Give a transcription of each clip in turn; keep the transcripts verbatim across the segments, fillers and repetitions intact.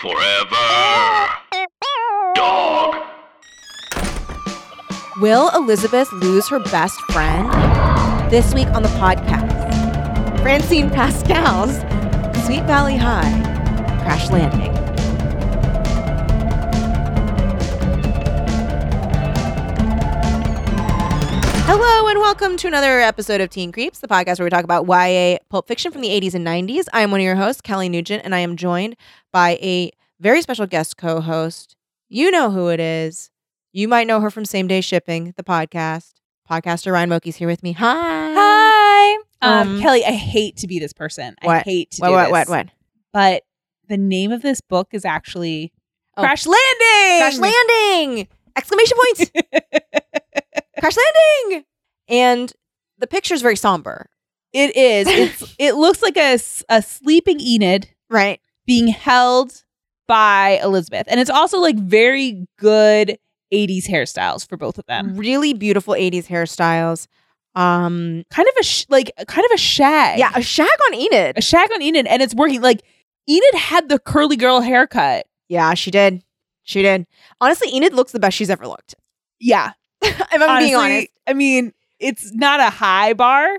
Forever. Dog. Will Elizabeth lose her best friend? This week on the podcast, Francine Pascal's Sweet Valley High Crash Landing. Hello and welcome to another episode of Teen Creeps, the podcast where we talk about Y A pulp fiction from the eighties and nineties. I am one of your hosts, Kelly Nugent, and I am joined by a very special guest co-host. You know who it is. You might know her from Same Day Shipping, the podcast. Podcaster Ryan Moki's here with me. Hi. Hi. Um, Um, Kelly, I hate to be this person. I What? hate to What, do what, this. what, what? But the name of this book is actually Oh. Crash Landing. Crash Landing! Exclamation points! Crash Landing! And the picture's very somber. It is. It's, it looks like a, s- a sleeping Enid Right. being held by Elizabeth. And it's also like very good eighties hairstyles for both of them. Really beautiful eighties hairstyles. Um, Kind of a sh- like kind of a shag. yeah, a shag on Enid. A shag on Enid, and it's working. Like Enid had the curly girl haircut. Yeah, she did. She did. Honestly, Enid looks the best she's ever looked. Yeah. if I'm Honestly, being honest. I mean, it's not a high bar,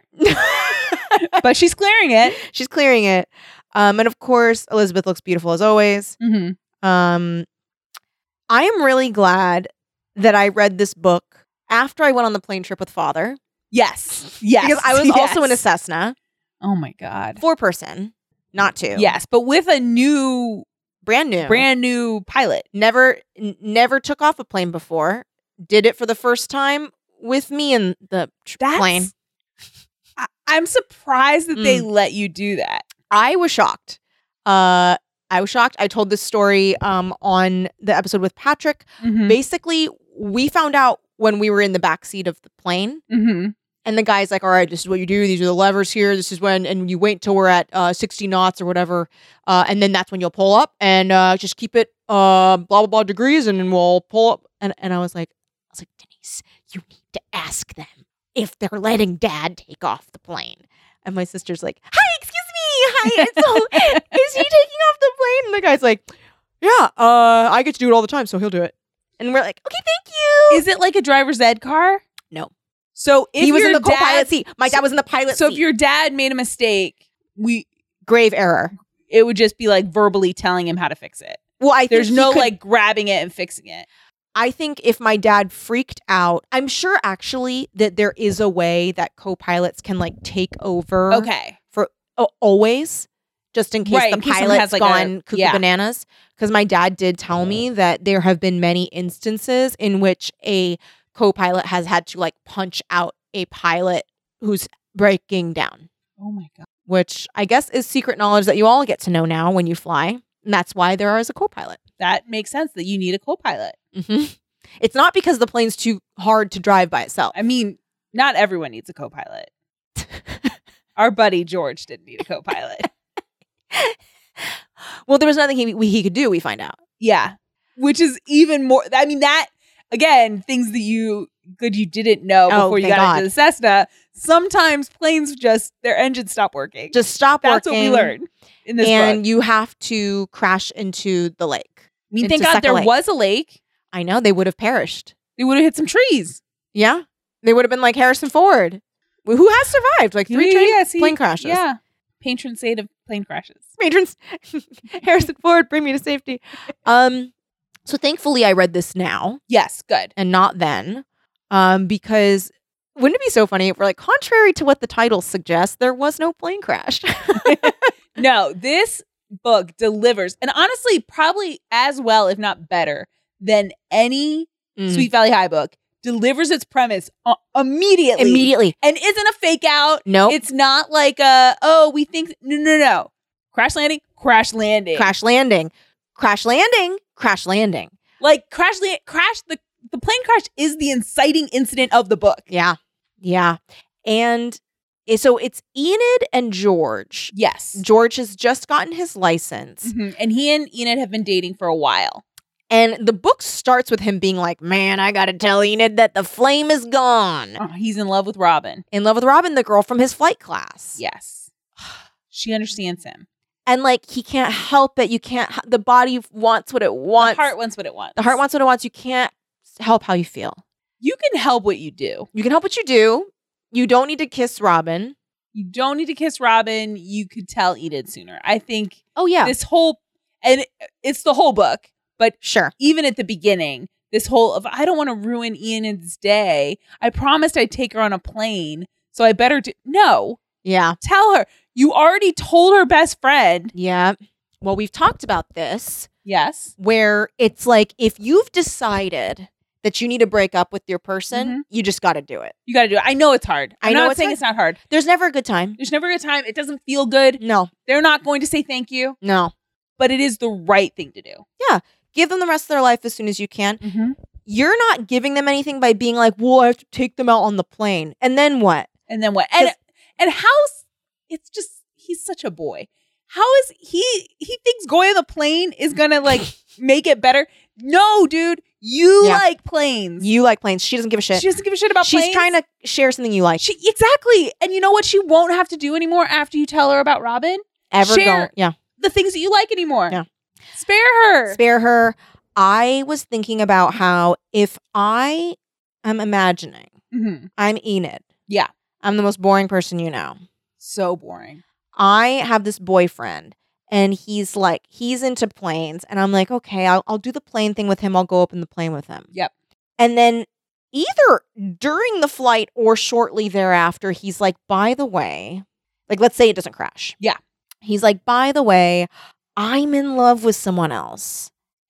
but she's clearing it. She's clearing it. Um, and of course, Elizabeth looks beautiful as always. Mm-hmm. Um, I am really glad that I read this book after I went on the plane trip with Father. Yes. Yes. Because I was yes. also in a Cessna, Oh my God. four person, not two. Yes, but with a new, Brand new. brand new pilot. Never, n- never took off a plane before. Did it for the first time with me in the tr- That's, plane. I- I'm surprised that they Mm. let you do that. I was shocked. Uh, I was shocked. I told this story um, on the episode with Patrick. Mm-hmm. Basically, we found out when we were in the backseat of the plane. Mm-hmm. And the guy's like, all right, this is what you do. These are the levers here. This is when, and you wait till we're at uh, sixty knots or whatever. Uh, and then that's when you'll pull up and uh, just keep it uh, blah, blah, blah degrees. And then we'll pull up. And, and I was like, I was like, Denise, you need to ask them if they're letting dad take off the plane. And my sister's like, hi, excuse me. Hi. So is he taking off the plane? And the guy's like, yeah, uh, I get to do it all the time. So he'll do it. And we're like, okay, thank you. Is it like a driver's ed car? No. So if He was in your the co-pilot dad- seat. My dad was in the pilot So seat. if your dad made a mistake, we Grave error. it would just be like verbally telling him how to fix it. Well, I think There's he no could- like grabbing it and fixing it. I think if my dad freaked out, I'm sure actually that there is a way that co-pilots can like take over. Okay. o- always, just in case Right, the in case someone pilot's has, like, gone a- cuckoo yeah. bananas. Because my dad did tell me that there have been many instances in which a co-pilot has had to like punch out a pilot who's breaking down, Oh my God. which I guess is secret knowledge that you all get to know now when you fly. And that's why there is a co-pilot. That makes sense that you need a co-pilot. hmm It's not because the plane's too hard to drive by itself. I mean, not everyone needs a co-pilot. Our buddy George didn't need a co-pilot. Well, there was nothing he, we, he could do, we find out. Yeah. Which is even more, I mean, that, again, things that you, good you didn't know Oh, before you thank got God. into the Cessna. Sometimes planes just, their engines stop working. Just stop That's working. what we learned in this And book. you have to crash into the lake. I mean, into thank God Second there Lake. was a lake. I know, they would have perished. They would have hit some trees. Yeah. They would have been like Harrison Ford, who has survived like three Yeah, train yeah, see, plane crashes. Yeah. Patron saint of plane crashes. Patrons, Harrison Ford, bring me to safety. Um, so thankfully I read this now Yes, good. and not then, um, because wouldn't it be so funny if we're like, contrary to what the title suggests, there was no plane crash. No, this book delivers, and honestly, probably as well, if not better, than any Mm. Sweet Valley High book. Delivers its premise uh, immediately. Immediately. And isn't a fake out. Nope. It's not like a, oh, we think, no, no, no. Crash landing, crash landing. Crash landing. Crash landing. Crash landing. Like crash land, crash, the, the plane crash is the inciting incident of the book. Yeah. Yeah. And i- so it's Enid and George. Yes. George has just gotten his license. Mhm. And he and Enid have been dating for a while. And the book starts with him being like, man, I got to tell Enid that the flame is gone. Oh, he's in love with Robin. In love with Robin, the girl from his flight class. Yes. She understands him. And like he can't help it. You can't. The body wants what it wants. The heart wants what it wants. The heart wants what it wants. You can't help how you feel. You can help what you do. You can help what you do. You don't need to kiss Robin. You don't need to kiss Robin. You could tell Enid sooner. I think Oh yeah, this whole, and it's the whole book, but sure. even at the beginning, this whole of, I don't want to ruin Enid's day. I promised I'd take her on a plane, so I better do. No. Yeah. Tell her. You already told her best friend. Yeah. Well, we've talked about this. Yes. Where it's like, if you've decided that you need to break up with your person, Mhm. you just got to do it. You got to do it. I know it's hard. I'm I know not it's saying hard. it's not hard. There's never a good time. There's never a good time. It doesn't feel good. No, They're not going to say thank you, no. but it is the right thing to do. Give them the rest of their life as soon as you can. Mm-hmm. You're not giving them anything by being like, well, I have to take them out on the plane. And then what? And then what? And 'Cause- and how's it's just he's such a boy. How is he he thinks going on the plane is gonna like make it better? No, dude. You Yeah. like planes. You like planes. She doesn't give a shit. She doesn't give a shit about She's planes. trying to share something you like. She exactly. And you know what she won't have to do anymore after you tell her about Robin? Ever share- go. Yeah. The things that you like anymore. Yeah. Spare her. Spare her. I was thinking about how if I am imagining Mhm. I'm Enid. Yeah. I'm the most boring person you know. So boring. I have this boyfriend and he's like, he's into planes. And I'm like, okay, I'll, I'll do the plane thing with him. I'll go up in the plane with him. Yep. And then either during the flight or shortly thereafter, he's like, by the way, like, let's say it doesn't crash. Yeah. He's like, by the way, I'm in love with someone else.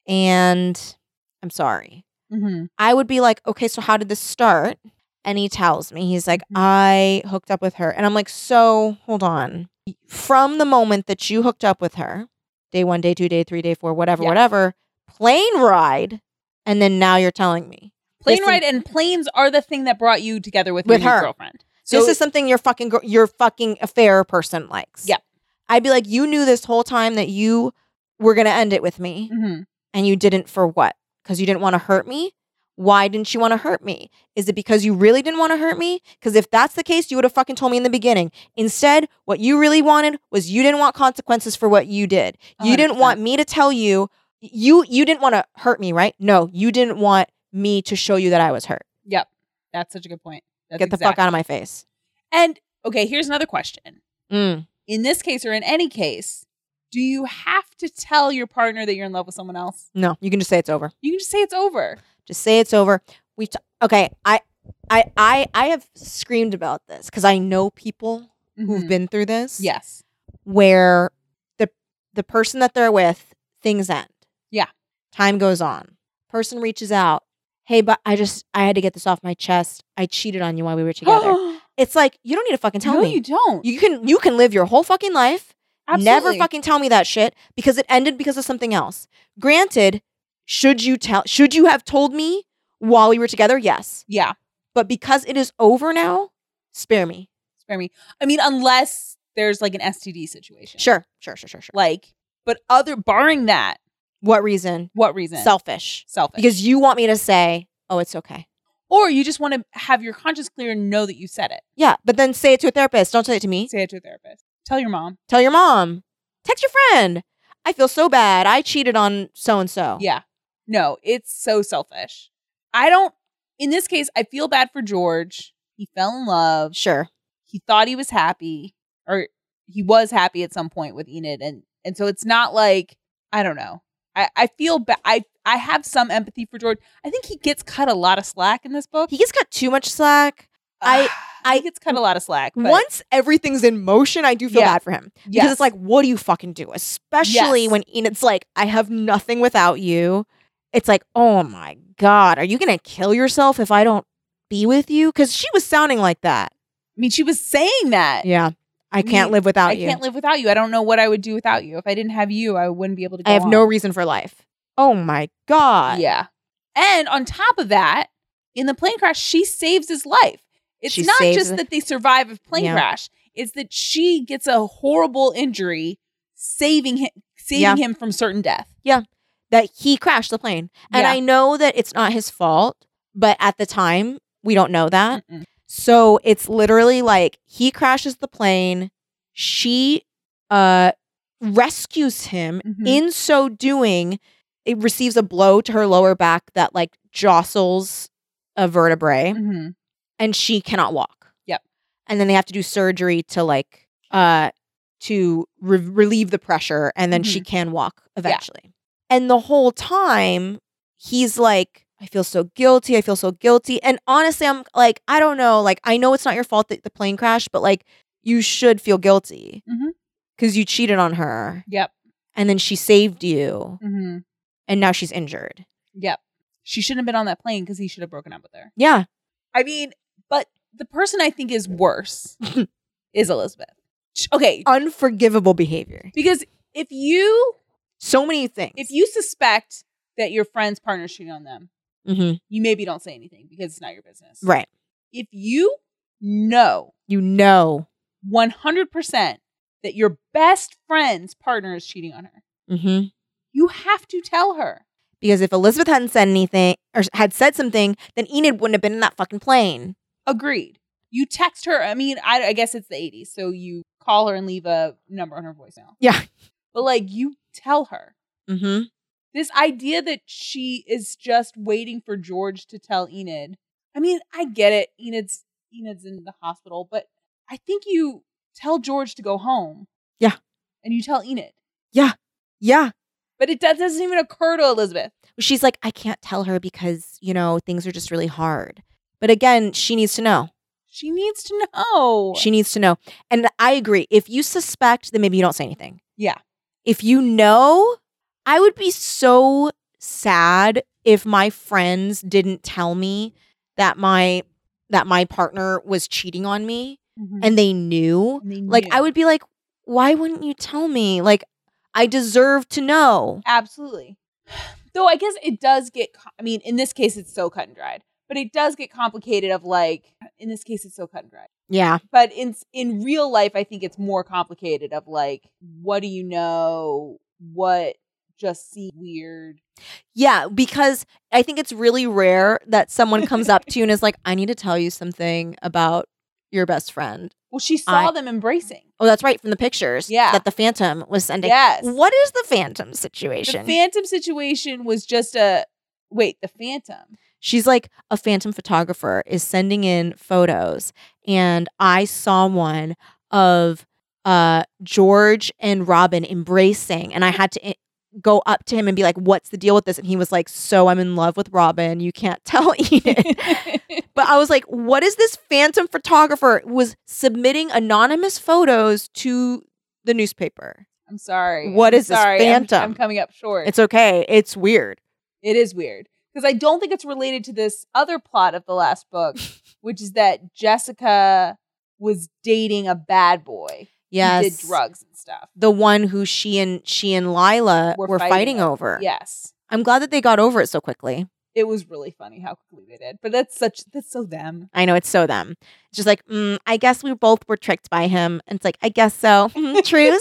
And I'm sorry. Mm-hmm. I would be like, okay, so how did this start? And he tells me, he's like, Mhm. I hooked up with her. And I'm like, so hold on. From the moment that you hooked up with her, day one, day two, day three, day four, whatever, Yeah. whatever, plane ride. And then now you're telling me. Plane Listen- ride and planes are the thing that brought you together with, With your new her. girlfriend. So this is something your fucking gr- your fucking affair person likes. Yep. I'd be like, you knew this whole time that you were going to end it with me. Mhm. And you didn't for what? Because you didn't want to hurt me? Why didn't you want to hurt me? Is it because you really didn't want to hurt me? Because if that's the case, you would have fucking told me in the beginning. Instead, what you really wanted was you didn't want consequences for what you did. You one hundred didn't want percent. me to tell you, you you didn't want to hurt me, right? No, you didn't want me to show you that I was hurt. Yep. That's such a good point. That's Get the fuck out of my face. And okay, here's another question. Mm. In this case or in any case, do you have to tell your partner that you're in love with someone else? No, you can just say it's over. You can just say it's over. Just say it's over. We t- okay. I I I I have screamed about this because I know people who've Mhm. been through this. Yes. Where the the person that they're with, things end. Yeah. Time goes on. Person reaches out. Hey, but I just I had to get this off my chest. I cheated on you while we were together. It's like, you don't need to fucking tell no, me. you don't. You can you can live your whole fucking life. Never Absolutely. fucking tell me that shit because it ended because of something else. Granted, should you tell should you have told me while we were together? Yes. Yeah. But because it is over now, spare me. Spare me. I mean, unless there's like an S T D situation. Sure, sure, sure, sure, sure. Like, but other barring that, What reason? what reason? Selfish. Selfish. Because you want me to say, oh, it's okay. or you just want to have your conscience clear and know that you said it. Yeah, but then say it to a therapist. Don't say it to me. Say it to a therapist. Tell your mom. Tell your mom. Text your friend. I feel so bad. I cheated on so-and-so. Yeah. No, it's so selfish. I don't, in this case, I feel bad for George. He fell in love. Sure. He thought he was happy, or he was happy at some point with Enid. And, and so it's not like, I don't know. I, I feel bad. I, I have some empathy for George. I think he gets cut a lot of slack in this book. He gets cut too much slack. I- I gets cut a lot of slack. But Once everything's in motion, I do feel Yeah. bad for him. Because Yes. it's like, what do you fucking do? Especially Yes. when Enid's like, I have nothing without you. It's like, oh my God, are you going to kill yourself if I don't be with you? Because she was sounding like that. I mean, she was saying that. Yeah. I can't mean, live without I you. can't live without you. I don't know what I would do without you. If I didn't have you, I wouldn't be able to go I have on. no reason for life. Oh my God. Yeah. And on top of that, in the plane crash, she saves his life. It's She not saves just it. that they survive a plane Yeah. crash. It's that she gets a horrible injury, saving him, saving Yeah. him from certain death. That he crashed the plane. And Yeah. I know that it's not his fault, but at the time, we don't know that. Mm-mm. So it's literally like he crashes the plane. She uh rescues him. Mhm. In so doing, it receives a blow to her lower back that like jostles a vertebrae, Mhm. and she cannot walk. Yep. And then they have to do surgery to like uh to re- relieve the pressure, and then she can walk eventually. And the whole time he's like, I feel so guilty. I feel so guilty. And honestly, I'm like, I don't know. Like, I know it's not your fault that the plane crashed, but like, you should feel guilty Mhm. because you cheated on her, Yep. and then she saved you, Mhm. and now she's injured. Yep. She shouldn't have been on that plane because he should have broken up with her. Yeah. I mean, but the person I think is worse is Elizabeth. Sh- Okay, Unforgivable behavior. because if you So many things. if you suspect that your friend's partner's cheating on them, hmm you maybe don't say anything because it's not your business. Right. If you know You know. one hundred percent that your best friend's partner is cheating on her, hmm you have to tell her. Because if Elizabeth hadn't said anything or had said something, then Enid wouldn't have been in that fucking plane. Agreed. You text her. I mean, I, I guess it's the eighties, so you call her and leave a number on her voicemail. Yeah. But like, you tell her. hmm This idea that she is just waiting for George to tell Enid. I mean, I get it. Enid's Enid's in the hospital, but I think you tell George to go home. Yeah. And you tell Enid. Yeah. But it does, doesn't even occur to Elizabeth. She's like, I can't tell her because, you know, things are just really hard. But again, she needs to know. She needs to know. She needs to know. And I agree. If you suspect, then maybe you don't say anything. Yeah. If you know, I would be so sad if my friends didn't tell me that my that my partner was cheating on me Mhm. and they knew. And they Like, knew. I would be like, why wouldn't you tell me? Like, I deserve to know. Absolutely. Though I guess it does get, co- I mean, in this case, it's so cut and dried, but it does get complicated of like, in this case, it's so cut and dried. Yeah. But in in real life, I think it's more complicated of like, what do you know? What just seems weird? Yeah, because I think it's really rare that someone comes up to you and is like, I need to tell you something about your best friend. Well, she saw I- them embracing. Oh, that's right, from the pictures Yeah. that the Phantom was sending. Yes. What is the Phantom The situation? Phantom situation was just a, wait, the Phantom. She's like, a Phantom photographer is sending in photos, and I saw one of uh, George and Robin embracing, and I had to I- go up to him and be like, what's the deal with this? And he was like, so I'm in love with Robin. You can't tell Enid. But I was like, what is this Phantom photographer was submitting anonymous photos to the newspaper? I'm sorry. What I'm is this sorry. I'm- Phantom? I'm coming up short. It's okay. It's weird. It is weird because I don't think it's related to this other plot of the last book, which is that Jessica was dating a bad boy Yes. who did drugs and stuff. The one who she and she and Lila Were were, fighting fighting, over. over. Yes, I'm glad that they got over it so quickly. it was really funny how quickly they did. But that's such that's so them. I know, it's so them. It's just like, mm, I guess we both were tricked by him. And it's like, I guess so. Mm, truce.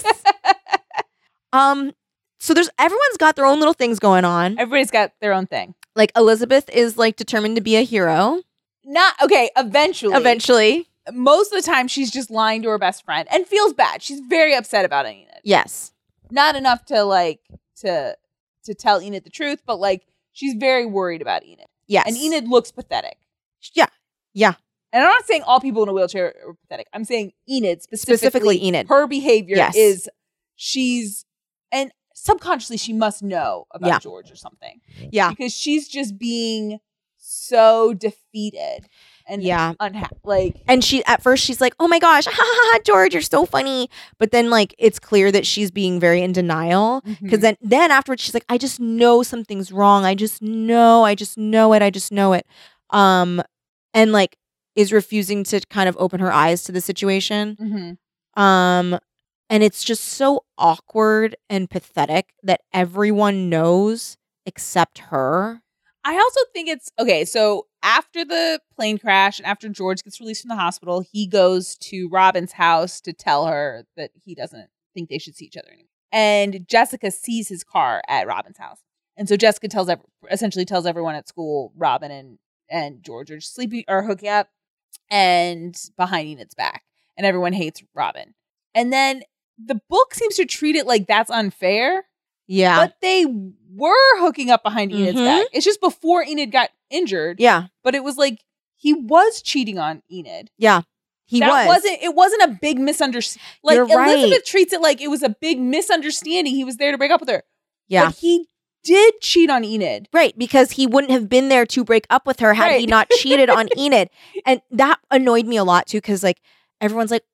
um, so there's everyone's got their own little things going on. Everybody's got their own thing. Like Elizabeth is like determined to be a hero. Not okay. Eventually, Eventually. most of the time she's just lying to her best friend and feels bad. She's very upset about Enid. Yes. Not enough to like to to tell Enid the truth, but like she's very worried about Enid. Yes. And Enid looks pathetic. Yeah. Yeah. And I'm not saying all people in a wheelchair are pathetic. I'm saying Enid specifically. Specifically Enid. Her behavior Yes. is she's and subconsciously she must know about Yeah. George or something. Yeah. Because she's just being so defeated and Yeah. unhappy. Like And she, at first, she's like, oh my gosh, ha ha ha, George, you're so funny. But then, like, it's clear that she's being very in denial. Because mhm. then, then afterwards, she's like, I just know something's wrong. I just know, I just know it. I just know it. Um, and like, is refusing to kind of open her eyes to the situation. Mhm. Um, and it's just so awkward and pathetic that everyone knows except her. I also think it's okay. So after the plane crash and after George gets released from the hospital, he goes to Robin's house to tell her that he doesn't think they should see each other anymore. And Jessica sees his car at Robin's house, and so Jessica tells ev- essentially tells everyone at school Robin and and George are sleeping or hooking up, and behind Enid's back, and everyone hates Robin. And then the book seems to treat it like that's unfair. Yeah. But they were hooking up behind Enid's Mhm. back. It's just before Enid got injured. Yeah. But it was like he was cheating on Enid. Yeah. He that was. wasn't it wasn't a big misunderstanding. Like You're right. Elizabeth treats it like it was a big misunderstanding. He was there to break up with her. Yeah. But he did cheat on Enid. Right, because he wouldn't have been there to break up with her had he Right. not cheated on Enid. And that annoyed me a lot too, because like everyone's like,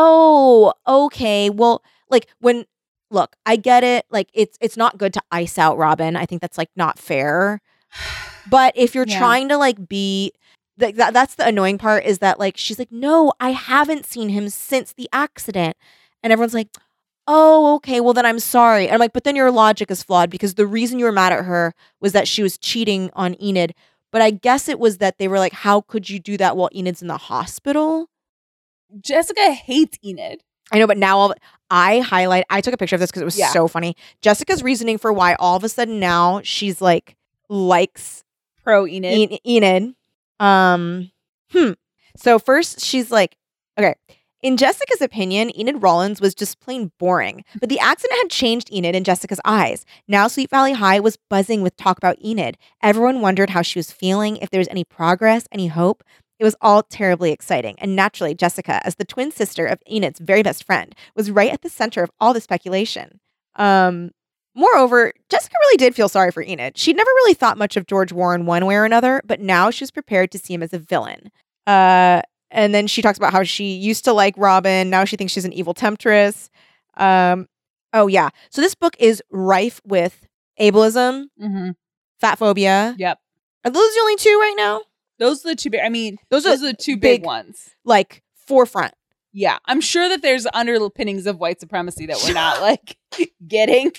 oh, okay. Well, like when look, I get it. Like it's it's not good to ice out Robin. I think that's like not fair. But if you're Yeah. trying to like be like that, that's the annoying part is that like she's like, no, I haven't seen him since the accident. And everyone's like, oh, okay, well then I'm sorry. And I'm like, but then your logic is flawed because the reason you were mad at her was that she was cheating on Enid. But I guess it was that they were like, how could you do that while Enid's in the hospital? Jessica hates Enid. I know, but now all, I highlight, I took a picture of this because it was Yeah. so funny. Jessica's reasoning for why all of a sudden now she's like, likes Pro Enid. En- Enid. Um, hmm. So first she's like, okay. In Jessica's opinion, Enid Rollins was just plain boring, but the accident had changed Enid in Jessica's eyes. Now Sweet Valley High was buzzing with talk about Enid. Everyone wondered how she was feeling, if there was any progress, any hope. It was all terribly exciting. And naturally, Jessica, as the twin sister of Enid's very best friend, was right at the center of all the speculation. Um, moreover, Jessica really did feel sorry for Enid. She'd never really thought much of George Warren one way or another, but now she was prepared to see him as a villain. Uh... And then she talks about how she used to like Robin. Now she thinks she's an evil temptress. Um, oh, yeah. So this book is rife with ableism, Mm-hmm. fat phobia. Yep. Are those the only two right now? Those are the two big, I mean, Those those, are are the two big, big- ones. Like forefront. Yeah. I'm sure that there's underpinnings of white supremacy that we're not like getting.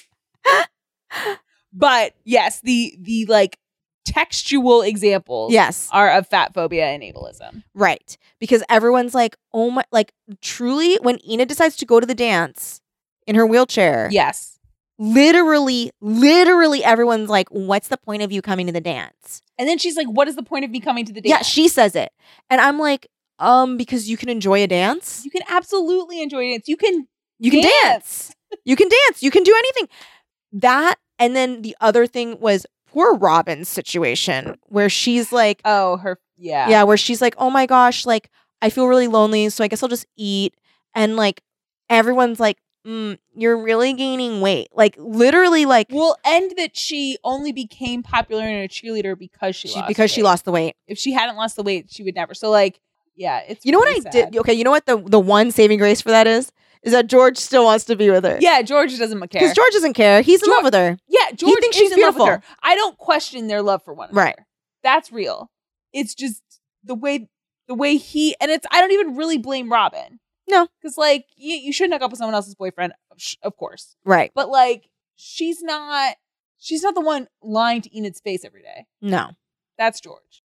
But yes, the the like textual examples Yes. are of fat phobia and ableism. Right. Because everyone's like, oh my, like truly when Enid decides to go to the dance in her wheelchair, Yes. literally, literally everyone's like, what's the point of you coming to the dance? And then she's like, what is the point of me coming to the dance? Yeah, she says it. And I'm like, um, because you can enjoy a dance. You can absolutely enjoy it. You can You can dance. dance. You can dance. You can do anything. That, and then the other thing was poor Robin's situation where she's like, Oh, her yeah. yeah, where she's like, oh my gosh, like, I feel really lonely, so I guess I'll just eat. And like, everyone's like, mm, you're really gaining weight. Like, literally, like, Well, and that she only became popular in a cheerleader because she, she, lost because she weight. lost the weight. If she hadn't lost the weight, she would never. So like, yeah, it's You know what I really sad. did? Okay, you know what the, the one saving grace for that is? Is that George still wants to be with her. Yeah, George doesn't care. Because George doesn't care. He's in George- love with her. Yeah, George thinks is she's in love with beautiful. her. I don't question their love for one another. Right. That's real. It's just the way the way he and it's I don't even really blame Robin. No. Because like you, you shouldn't hook up with someone else's boyfriend, sh- of course. Right. But like she's not she's not the one lying to Enid's face every day. No. That's George.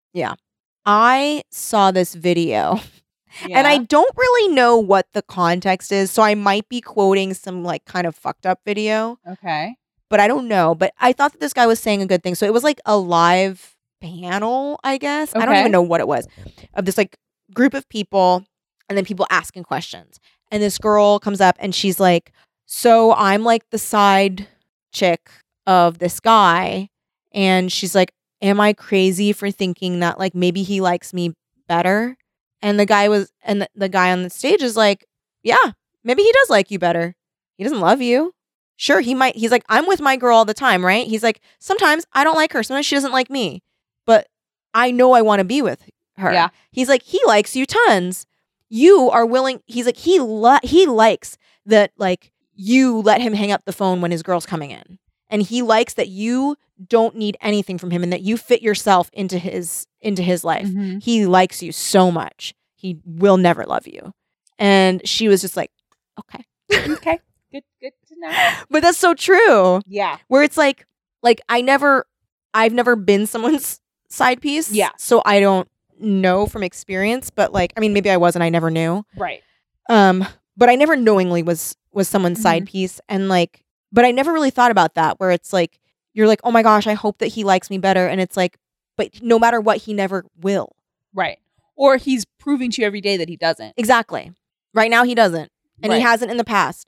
I saw this video. Yeah. And I don't really know what the context is, so I might be quoting some like kind of fucked up video, Okay. but I don't know. But I thought that this guy was saying a good thing. So it was like a live panel, I guess. I don't Okay. even know what it was, of this like group of people and then people asking questions. And this girl comes up and she's like, so I'm like the side chick of this guy. And she's like, am I crazy for thinking that like maybe he likes me better? And the guy was, and the, the guy on the stage is like, yeah, maybe he does like you better. He doesn't love you. Sure, he might. He's like, I'm with my girl all the time, right? He's like, sometimes I don't like her. Sometimes she doesn't like me. But I know I want to be with her. Yeah. He's like, he likes you tons. You are willing. He's like, he li- he likes that, like, you let him hang up the phone when his girl's coming in. And he likes that you don't need anything from him and that you fit yourself into his into his life. Mhm. He likes you so much. He will never love you. And she was just like, okay. Okay. Good good to know. But that's so true. Yeah. Where it's like, like I never, I've never been someone's side piece. Yeah. So I don't know from experience, but like, I mean, maybe I was and I never knew. Right. Um, but I never knowingly was, was someone's side piece. And like, but I never really thought about that where it's like, you're like, oh my gosh, I hope that he likes me better. And it's like, but no matter what, he never will. Right. Or he's proving to you every day that he doesn't. Exactly. Right now he doesn't. And Right. he hasn't in the past.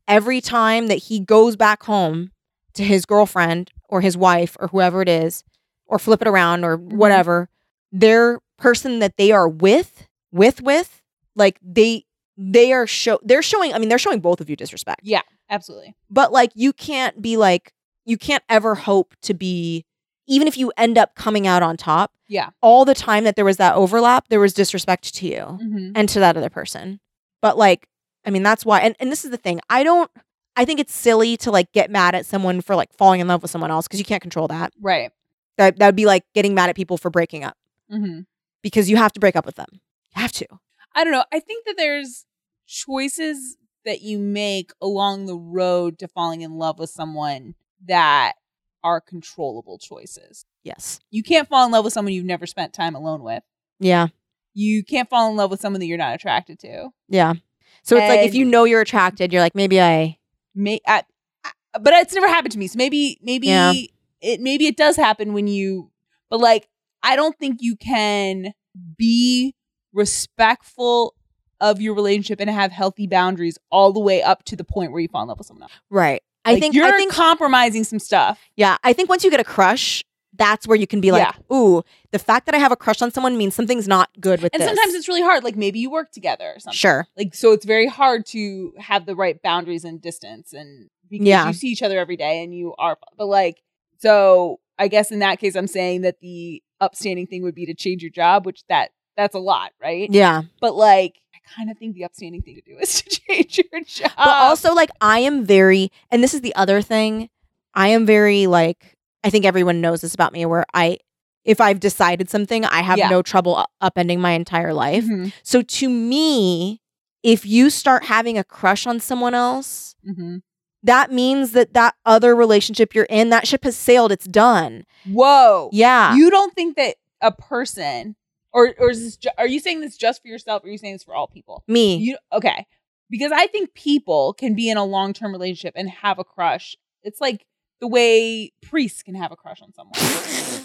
every time that he goes back home to his girlfriend or his wife or whoever it is, or flip it around or Mhm. whatever, their person that they are with, with, with, like they, they are show, they're showing, I mean, they're showing both of you disrespect. Yeah, absolutely. But like, you can't be like, you can't ever hope to be, even if you end up coming out on top, Yeah. all the time that there was that overlap, there was disrespect to you Mm-hmm. and to that other person. But like, I mean, that's why, and, and this is the thing, I don't, I think it's silly to like get mad at someone for like falling in love with someone else because you can't control that. Right. That that would be like getting mad at people for breaking up Mm-hmm. because you have to break up with them. You have to. I don't know. I think that there's choices that you make along the road to falling in love with someone that are controllable choices. Yes. You can't fall in love with someone you've never spent time alone with. Yeah. You can't fall in love with someone that you're not attracted to. Yeah. So it's like if And- you know you're attracted, you're like, maybe I. May, I, I, but it's never happened to me. So maybe, maybe Yeah. it, maybe it does happen when you, but like, I don't think you can be respectful of your relationship and have healthy boundaries all the way up to the point where you fall in love with someone else. Right. I Like, think you're I think compromising some stuff. yeah, I think once you get a crush, that's where you can be like, ooh, the fact that I have a crush on someone means something's not good with And this. sometimes it's really hard. Like maybe you work together or something. Sure. Like, so it's very hard to have the right boundaries and distance, and because Yeah. you see each other every day and you are, but like, so I guess in that case, I'm saying that the upstanding thing would be to change your job, which that that's a lot, right? Yeah. But like, I kind of think the upstanding thing to do is to change your job. But also, like, I am very, and this is the other thing, I am very, like, I think everyone knows this about me, where I, if I've decided something, I have Yeah. no trouble u- upending my entire life. Mhm. So to me, if you start having a crush on someone else, Mhm. that means that that other relationship you're in, that ship has sailed. It's done. Whoa. Yeah. You don't think that a person, or or is this? Ju- are you saying this just for yourself? Or are you saying this for all people? me. You okay? Because I think people can be in a long term relationship and have a crush. It's like the way priests can have a crush on someone.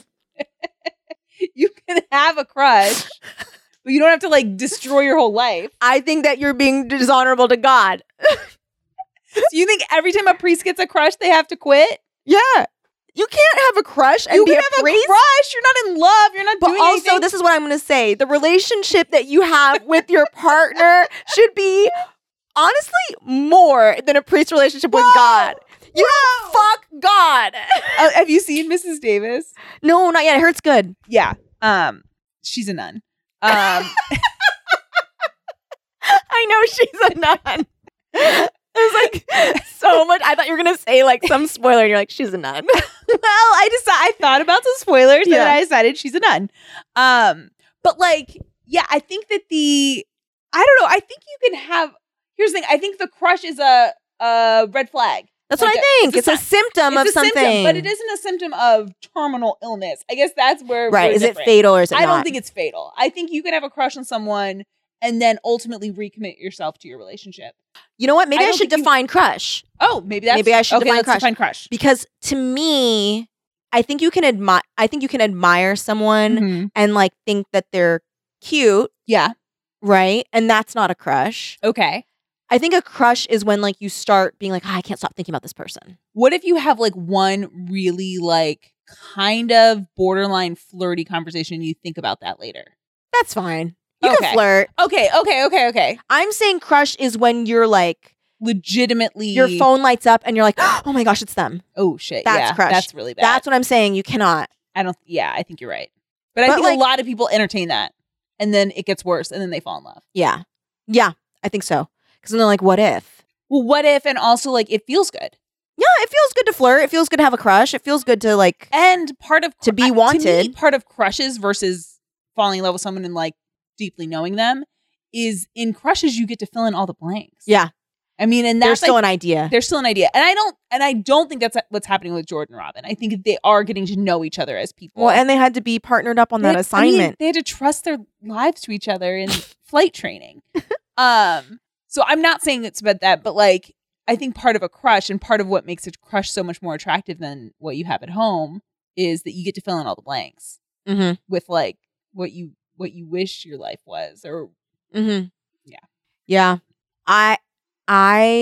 You can have a crush, but you don't have to like destroy your whole life. I think that you're being dishonorable to God. So you think every time a priest gets a crush, they have to quit? Yeah. You can't have a crush and You be can a have priest. a crush. You're not in love. You're not But doing also, anything. this is what I'm going to say. The relationship that you have with your partner should be, honestly, more than a priest relationship with Whoa! God. You don't fuck God. Uh, have you seen Missus Davis? No, not yet. It hurts good. Yeah. Um, she's a nun. Um, I know she's a nun. It was like so much. I thought you were going to say like some spoiler and you're like, she's a nun. well, I just I thought about some spoilers and Yeah. then I decided she's a nun. Um, but like, yeah, I think that the I don't know. I think you can have. Here's the thing. I think the crush is a a red flag. That's Like what I a- think. It's, it's a, a- symptom It's of a something. symptom, but it isn't a symptom of terminal illness. I guess that's where Right. we're Is it different. fatal or is it I not? don't think it's fatal. I think you can have a crush on someone and then ultimately recommit yourself to your relationship. You know what? Maybe I I, don't should think you- define crush. Oh, maybe that's Maybe I should okay. define Let's crush. define crush. Because to me, I think you can admire I think you can admire someone Mhm. and like think that they're cute, Yeah. right? And that's not a crush. Okay. I think a crush is when like you start being like, oh, I can't stop thinking about this person. What if you have like one really like kind of borderline flirty conversation and you think about that later? That's fine. You Okay. can flirt. Okay, okay, okay, okay. I'm saying crush is when you're like Legitimately your phone lights up and you're like, oh my gosh, it's them. Oh shit. That's yeah, crush. That's really bad. That's what I'm saying. You cannot. I don't yeah, I think you're right. But I But, think like- a lot of people entertain that. And then it gets worse and then they fall in love. Yeah. Yeah, I think so. Because then they're like, what if? Well, what if and also like it feels good? Yeah, it feels good to flirt. It feels good to have a crush. It feels good to like And part of To be I- To me, wanted. part of crushes versus falling in love with someone and like deeply knowing them is in crushes you get to fill in all the blanks. yeah, I mean, and there's that's still like, an idea. there's still an idea. And I don't and I don't think that's what's happening with Jordan and Robin. I think that they are getting to know each other as people. Well, and they had to be partnered up on They that had- I mean, assignment. they had to trust their lives to each other in flight training. Um, so I'm not saying it's about that, but like I think part of a crush and part of what makes a crush so much more attractive than what you have at home is that you get to fill in all the blanks mm-hmm. with like what you what you wish your life was or Mm-hmm. Yeah. Yeah. I I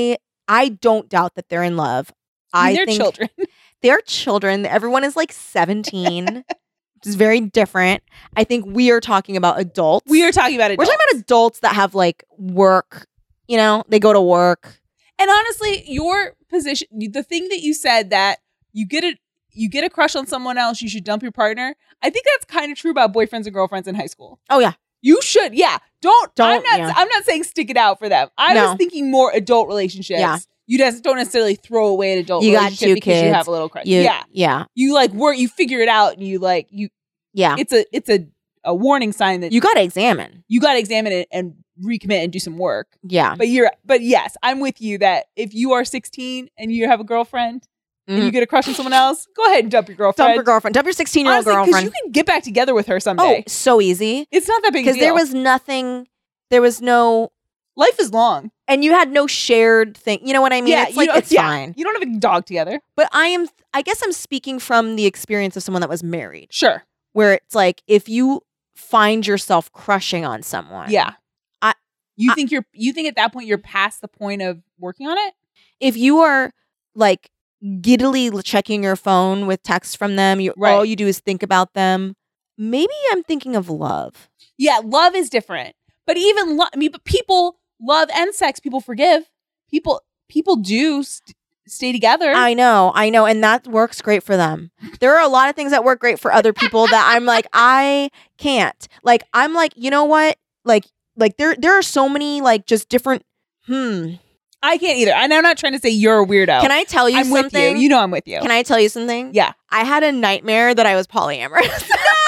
I don't doubt that they're in love. I I mean, they're think children. they're children. Everyone is like seventeen, which is very different. I think we are talking about adults. We are talking about adults. We're talking about adults that have like work, you know, they go to work. And honestly, your position, the thing that you said that you get a you get a crush on someone else, you should dump your partner. I think that's kind of true about boyfriends and girlfriends in high school. Oh yeah. You should, yeah. Don't. Don't, I'm not. yeah. I'm not saying stick it out for them. I No. was thinking more adult relationships. Yeah. You just don't necessarily throw away an adult You got relationship two because you kids. have a little crush. You, yeah. Yeah. You like work. You figure it out, and you like you. Yeah. It's a. It's a. A warning sign that You got to examine. you got to examine it and recommit and do some work. Yeah. But you're. But yes, I'm with you that if you are sixteen and you have a girlfriend and you Mhm. get a crush on someone else, go ahead and dump your girlfriend. Dump your girlfriend. Dump your sixteen-year-old Honestly, 'cause girlfriend. you can get back together with her Oh, someday. so easy. It's not that big a Because deal. there was nothing, there was no, life is long. and you had no shared thing. You know what I mean? yeah, It's you like, don't- it's yeah, fine. You don't have a dog together. But I am, I guess I'm speaking from the experience of someone that was married, Sure. where it's like, if you find yourself crushing on someone. Yeah. I- You I- think you're you think at that point you're past the point of working on it? If you are like giddily checking your phone with texts from them, you Right. all you do is think about them. Maybe I'm thinking of love. Yeah, love is different. But even lo- I mean, but people love and sex, people forgive. People people do st- stay together. I know, I know, and that works great for them. There are a lot of things that work great for other people that I'm like, I can't. Like, I'm like, you know what? Like, like there, there are so many like just different. Hmm. I can't either. And I'm not trying to say you're a weirdo. Can I tell you I'm something? with you. You know I'm with you. Can I tell you something? Yeah. I had a nightmare that I was polyamorous.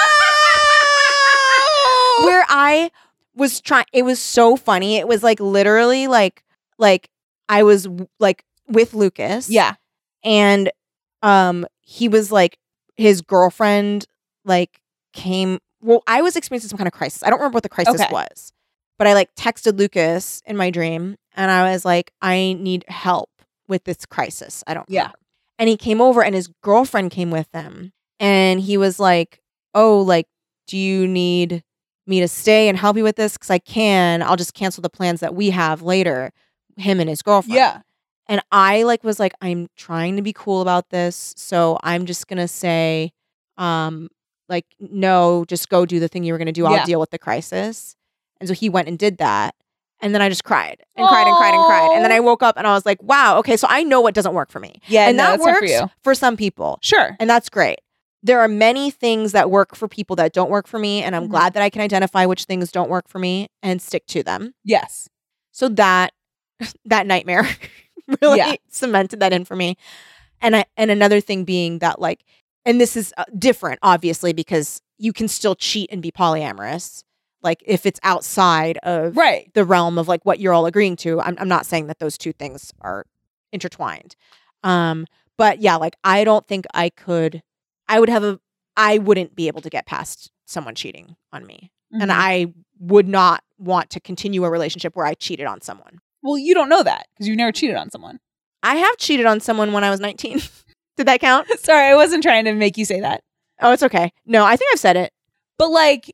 Where I was trying, it was so funny. It was like literally like, like I was like with Lucas. Yeah. And um, he was like, his girlfriend like came, well, I was experiencing some kind of crisis. I don't remember what the crisis Okay. was, but I like texted Lucas in my dream and I was like, I need help with this crisis. I don't Yeah. remember. And he came over and his girlfriend came with them. And he was like, oh, like, do you need me to stay and help you with this? Because I can. I'll just cancel the plans that we have later, him and his girlfriend. Yeah. And I like was like, I'm trying to be cool about this. So I'm just going to say, um, like, no, just go do the thing you were going to do. I'll Yeah. deal with the crisis. And so he went and did that. And then I just cried and cried and cried and cried. And then I woke up and I was like, wow, okay, so I know what doesn't work for me. Yeah. and no, that that's not works for you. for some people. Sure. And that's great. There are many things that work for people that don't work for me. And I'm Mhm. glad that I can identify which things don't work for me and stick to them. Yes. So that that nightmare really Yeah. cemented that in for me. And I and another thing being that like, and this is uh, different, obviously, because you can still cheat and be polyamorous. Like if it's outside of Right. the realm of like what you're all agreeing to. I'm, I'm not saying that those two things are intertwined. Um, but yeah, like I don't think I could, I would have a, I wouldn't be able to get past someone cheating on me. And Mhm. I would not want to continue a relationship where I cheated on someone. Well, you don't know that because you've never cheated on someone. I have cheated on someone when I was nineteen. Did that count? Sorry, I wasn't trying to make you say that. Oh, it's okay. No, I think I've said it. But like,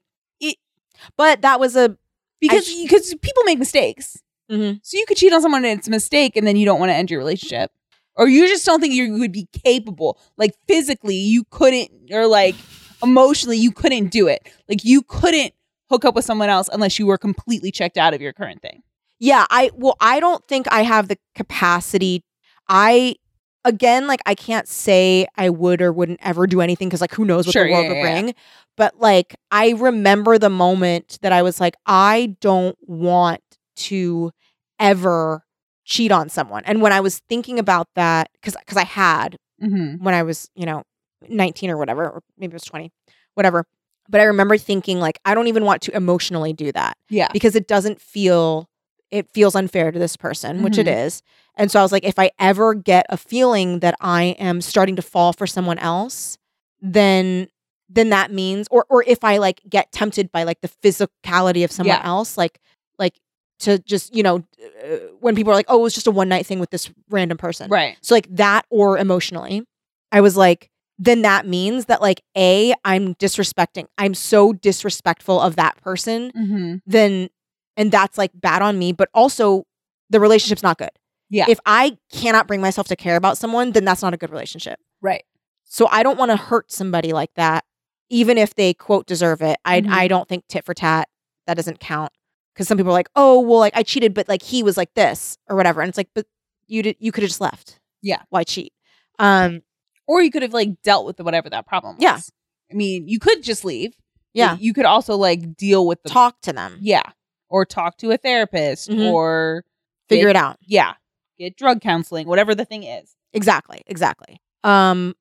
But that was a, because sh- because people make mistakes. Mhm. So you could cheat on someone and it's a mistake and then you don't want to end your relationship. Or you just don't think you would be capable. Like physically, you couldn't, or like emotionally, you couldn't do it. Like you couldn't hook up with someone else unless you were completely checked out of your current thing. yeah, I, well, I don't think I have the capacity. I, again, like I can't say I would or wouldn't ever do anything because like who knows what Sure, the world yeah, would yeah, yeah. bring. But like I remember the moment that I was like, I don't want to ever cheat on someone. And when I was thinking about that, because because I had Mm-hmm. when I was, you know, nineteen or whatever, or maybe it was twenty, whatever. But I remember thinking like, I don't even want to emotionally do that Yeah. because it doesn't feel, it feels unfair to this person, which it Mhm. is. And so I was like, if I ever get a feeling that I am starting to fall for someone else, then then that means, or or if I like get tempted by like the physicality of someone Yeah. else, like like to just, you know, uh, when people are like, oh, it was just a one night thing with this random person. Right. So like that or emotionally, I was like, then that means that like, A, I'm disrespecting. I'm so disrespectful of that person. Mm-hmm. Then, and that's like bad on me, but also the relationship's not good. Yeah. If I cannot bring myself to care about someone, then that's not a good relationship. Right. So I don't want to hurt somebody like that, even if they quote deserve it. I Mhm. I don't think tit for tat, that doesn't count. Because some people are like, oh, well, like I cheated, but like he was like this or whatever. And it's like, but you did, you could have just left. Yeah. Why cheat? Um, Or you could have like dealt with whatever that problem was. Yeah. I mean, you could just leave. yeah. But you could also like deal with the Talk to them. Yeah. Or talk to a therapist Mhm. or Figure get- it out. Yeah. Get drug counseling, whatever the thing is. Exactly. Exactly. Um,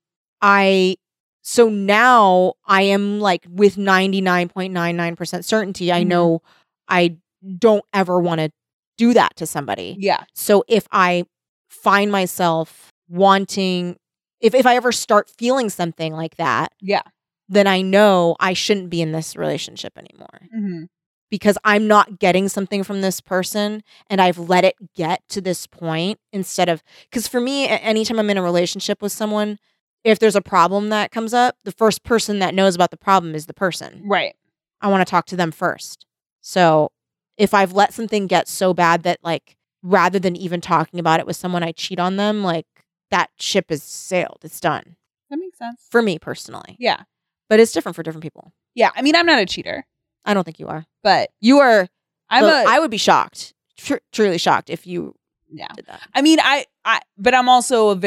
I, so now I am like with ninety-nine point nine nine percent certainty. I Mhm. know I don't ever want to do that to somebody. Yeah. So if I find myself wanting, if, if I ever start feeling something like that, Yeah. then I know I shouldn't be in this relationship anymore Mm-hmm. because I'm not getting something from this person and I've let it get to this point instead of, because for me, a- anytime I'm in a relationship with someone, if there's a problem that comes up, the first person that knows about the problem is the person. Right. I want to talk to them first. So if I've let something get so bad that like, rather than even talking about it with someone, I cheat on them, like that ship is sailed. It's done That makes sense. for me personally. Yeah. But it's different for different people. Yeah. I mean, I'm not a cheater, I don't think you are. but You are. I'm Look, a I would be shocked, tr- truly shocked, if you yeah. did that. I mean, I, I, but I'm also a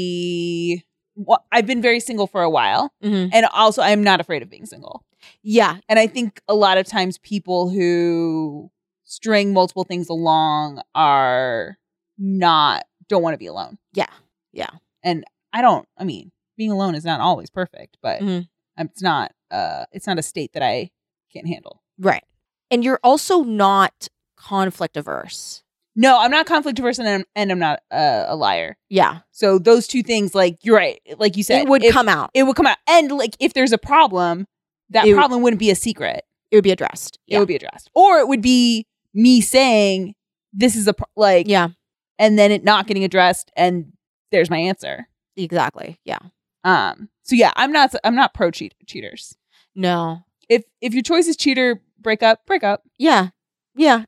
very, well, I've been very single for a while. Mm-hmm. And also, I'm not afraid of being single. Yeah, And I think a lot of times people who string multiple things along are not, don't want to be alone. Yeah. Yeah. And I don't, I mean, being alone is not always perfect, but Mhm. I'm- it's not, uh, it's not a state that I can't handle. right. And you're also not conflict averse. No, I'm not conflict averse and I'm, and I'm not uh, a liar. Yeah, So those two things, like, you're right. Like you said, it would if- come out. it would come out. And like, if there's a problem, that It- problem wouldn't be a secret. It would be addressed. It Yeah, would be addressed. Or it would be me saying, this is a, pro- like, yeah, and then it not getting addressed. And there's my answer. exactly. Yeah. Um. So yeah, I'm not, I'm not pro cheat- cheaters. No. If, if your choice is cheater, break up, break up. Yeah. Yeah.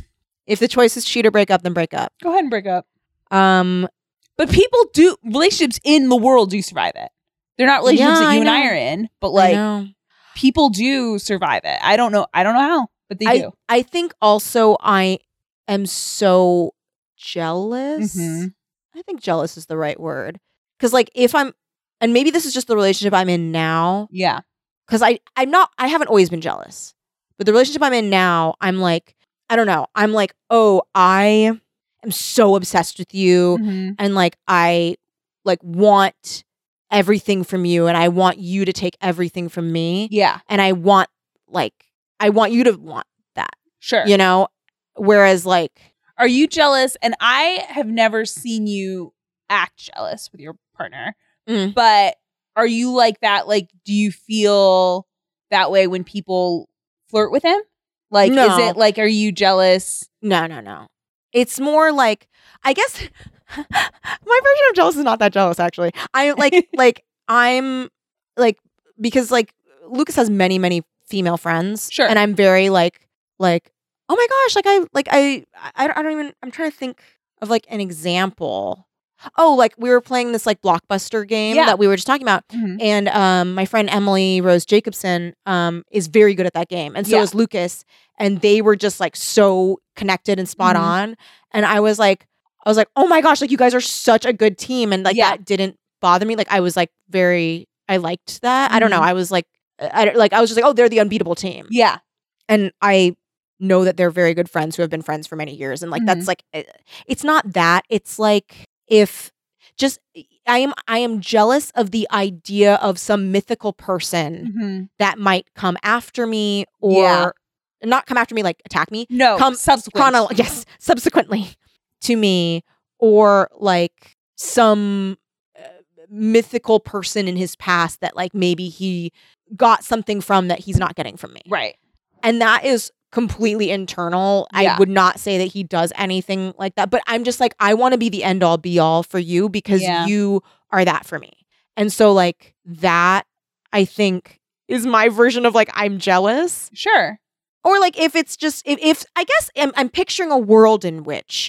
If the choice is cheat or break up, then break up. Go ahead and break up. Um. But people do, relationships in the world do survive it. They're not relationships Yeah, that you I and I know. are in, but I like, know. people do survive it. I don't know. I don't know how, but they I do. I think also I am so jealous. Mhm. I think jealous is the right word. Because like if I'm, and maybe this is just the relationship I'm in now. Yeah. Because I I'm not I haven't always been jealous, but the relationship I'm in now, I'm like I don't know. I'm like, oh, I am so obsessed with you, Mhm. and like I like want everything from you, and I want you to take everything from me, Yeah. and I want like I want you to want that, Sure. you know. Whereas like Are you jealous? And I have never seen you act jealous with your partner, Mm. but are you like that? Like, do you feel that way when people flirt with him? Like, No. is it like, are you jealous? no no no, it's more like I guess my version of jealous is not that jealous actually. I like like I'm like because like Lucas has many many female friends, Sure. and I'm very like like oh my gosh, like I like I I, I don't even I'm trying to think of like an example. Oh, like we were playing this like Blockbuster game Yeah. that we were just talking about, Mhm. and um my friend Emily Rose Jacobson um is very good at that game, and so Yeah. is Lucas, and they were just like so connected and spot Mhm. on, and I was like I was like oh my gosh, like you guys are such a good team, and like Yeah. that didn't bother me. Like I was like very I liked that. I don't know. Mhm. I was like I don't- like I was just like oh they're the unbeatable team, Yeah. and I know that they're very good friends who have been friends for many years, and like Mhm. that's like eh, it's not that, it's like if just I am I am jealous of the idea of some mythical person Mhm. that might come after me, or Yeah. not come after me like attack me, No. Come- subsequent. chrono- yes, subsequently to me, or like some uh, mythical person in his past that like maybe he got something from that he's not getting from me. Right. And that is completely internal. Yeah. I would not say that he does anything like that, but I'm just like, I want to be the end all be all for you because Yeah. you are that for me. And so like that, I think, is my version of like, I'm jealous. Sure. Or like if it's just, if, if I guess I'm, I'm picturing a world in which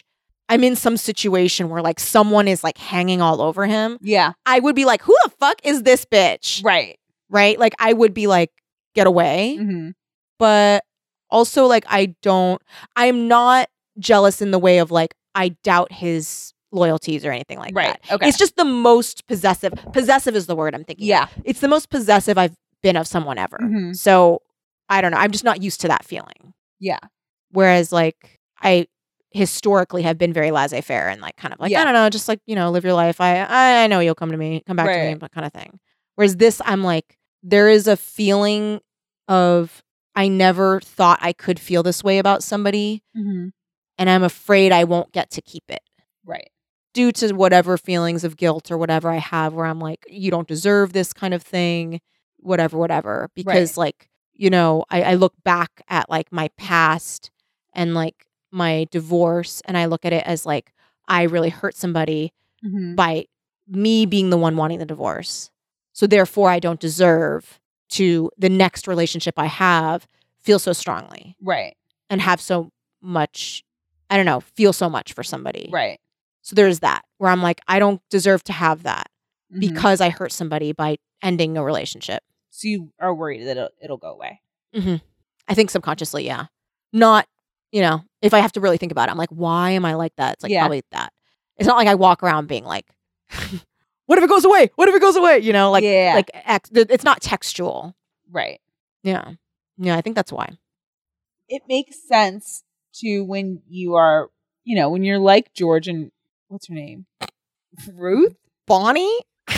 I'm in some situation where like someone is like hanging all over him, Yeah. I would be like, who the fuck is this bitch? Right. Right? Like I would be like, get away. Mm-hmm. But also like I don't, I'm not jealous in the way of like, I doubt his loyalties or anything like Right. that. Okay. It's just the most possessive. Possessive is the word I'm thinking. Yeah. Of. It's the most possessive I've been of someone ever. Mhm. So I don't know. I'm just not used to that feeling. Yeah. Whereas like I historically have been very laissez-faire and like kind of like, Yeah. I don't know, just like, you know, live your life. I I, I know you'll come to me, come back to me, Right. but kind of thing. Whereas this, I'm like, there is a feeling of I never thought I could feel this way about somebody. Mm-hmm. And I'm afraid I won't get to keep it. Right. Due to whatever feelings of guilt or whatever I have where I'm like, you don't deserve this kind of thing, whatever, whatever. Because like, you know, I, I look back at like my past and like my divorce and I look at it as like, I really hurt somebody Mm-hmm. by me being the one wanting the divorce. So therefore I don't deserve to the next relationship I have feel so strongly Right. and have so much, I don't know, feel so much for somebody. Right. So there's that where I'm like, I don't deserve to have that Mhm. because I hurt somebody by ending a relationship. So you are worried that it'll, it'll go away. Mm-hmm. I think subconsciously, yeah. Not, you know, if I have to really think about it, I'm like, why am I like that? It's like Yeah. probably that. It's not like I walk around being like, what if it goes away? What if it goes away? You know, like, Yeah. like ex- it's not textual. Right. Yeah. Yeah, I think that's why. It makes sense to when you are, you know, when you're like George and what's her name? Ruth? Bonnie,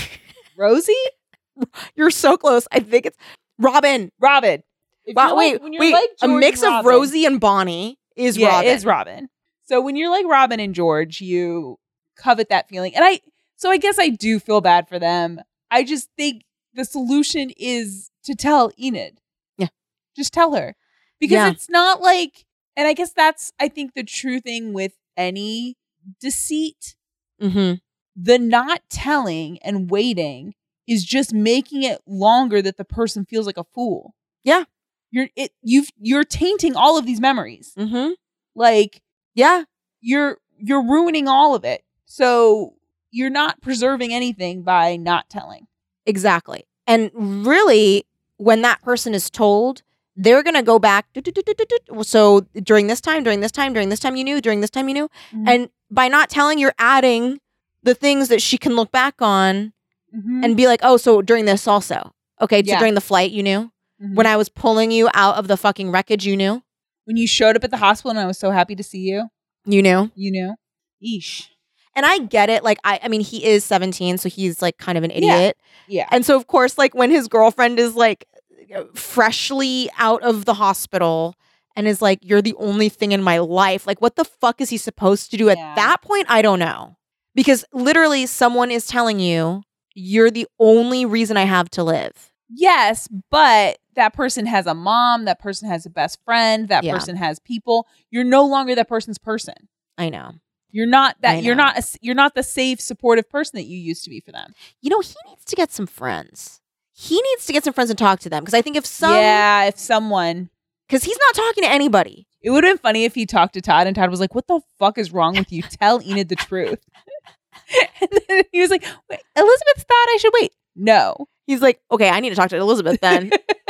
Rosie? you're so close. I think it's Robin. Robin. If Wow, you're wait, like- when you're wait. like a George mix and of Robin- Rosie and Bonnie is yeah, Robin. is Robin. So when you're like Robin and George, you covet that feeling. And I, so I guess I do feel bad for them. I just think the solution is to tell Enid. Yeah. Just tell her. Because Yeah. it's not like, and I guess that's, I think, the true thing with any deceit. Mm-hmm. The not telling and waiting is just making it longer that the person feels like a fool. Yeah. You're it you've you're tainting all of these memories. Mm-hmm. Like Yeah. you're you're ruining all of it. So you're not preserving anything by not telling. Exactly. And really, when that person is told, they're going to go back. "Do, do, do, do, do, do." So during this time, during this time, during this time you knew, during this time you knew. Mhm. And by not telling, you're adding the things that she can look back on Mhm. and be like, oh, so during this also. Okay, so Yeah. during the flight, you knew. Mhm. When I was pulling you out of the fucking wreckage, you knew. when you showed up at the hospital and I was so happy to see you, You knew. you knew. Eesh. And I get it. Like, I, I mean, he is seventeen, so he's like kind of an Yeah. idiot. Yeah. And so, of course, like when his girlfriend is like freshly out of the hospital and is like, you're the only thing in my life. Like, what the fuck is he supposed to do at Yeah. that point? I don't know. Because literally, someone is telling you, you're the only reason I have to live. Yes, but that person has a mom, that person has a best friend, that Yeah. person has people. You're no longer that person's person. I know. You're not I that you're know. not a, s- you're not the safe, supportive person that you used to be for them. You know, he needs to get some friends. He needs to get some friends and talk to them. Because I think if some, yeah, if someone, because he's not talking to anybody. it would have been funny if he talked to Todd and Todd was like, "What the fuck is wrong with you? Tell Enid the truth." And then he was like, wait, "Elizabeth thought I should wait." No. He's like, okay, I need to talk to Elizabeth then.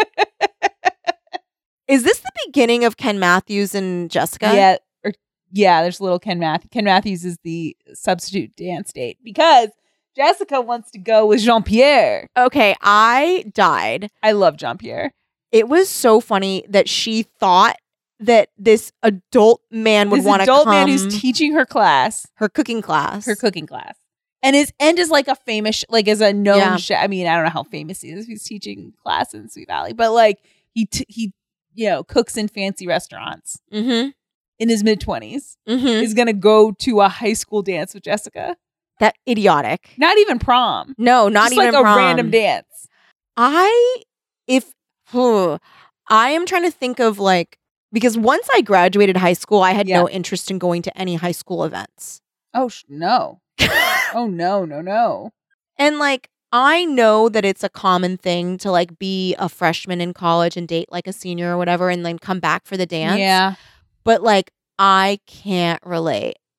Is this the beginning of Ken Matthews and Jessica? Yeah, or yeah, there's little Ken Matthews. Ken Matthews is the substitute dance date because Jessica wants to go with Jean Pierre. Okay, I died. I love Jean Pierre. It was so funny that she thought that this adult man would This want to adult come man who's teaching her class, her cooking class. her cooking class, and his end is like a famous, like as a known Yeah. chef. I mean, I don't know how famous he is. If he's teaching class in Sweet Valley, but like he t- he you know cooks in fancy restaurants Mm-hmm. in his mid twenties. Mm-hmm. Is gonna go to a high school dance with Jessica. That idiotic. Not even prom. No, not Just even like a prom. random dance. I if huh, I am trying to think of like because once I graduated high school, I had Yeah. no interest in going to any high school events. Oh sh- no. Oh no, no, no. And like I know that it's a common thing to like be a freshman in college and date like a senior or whatever and then come back for the dance. Yeah. But like I can't relate.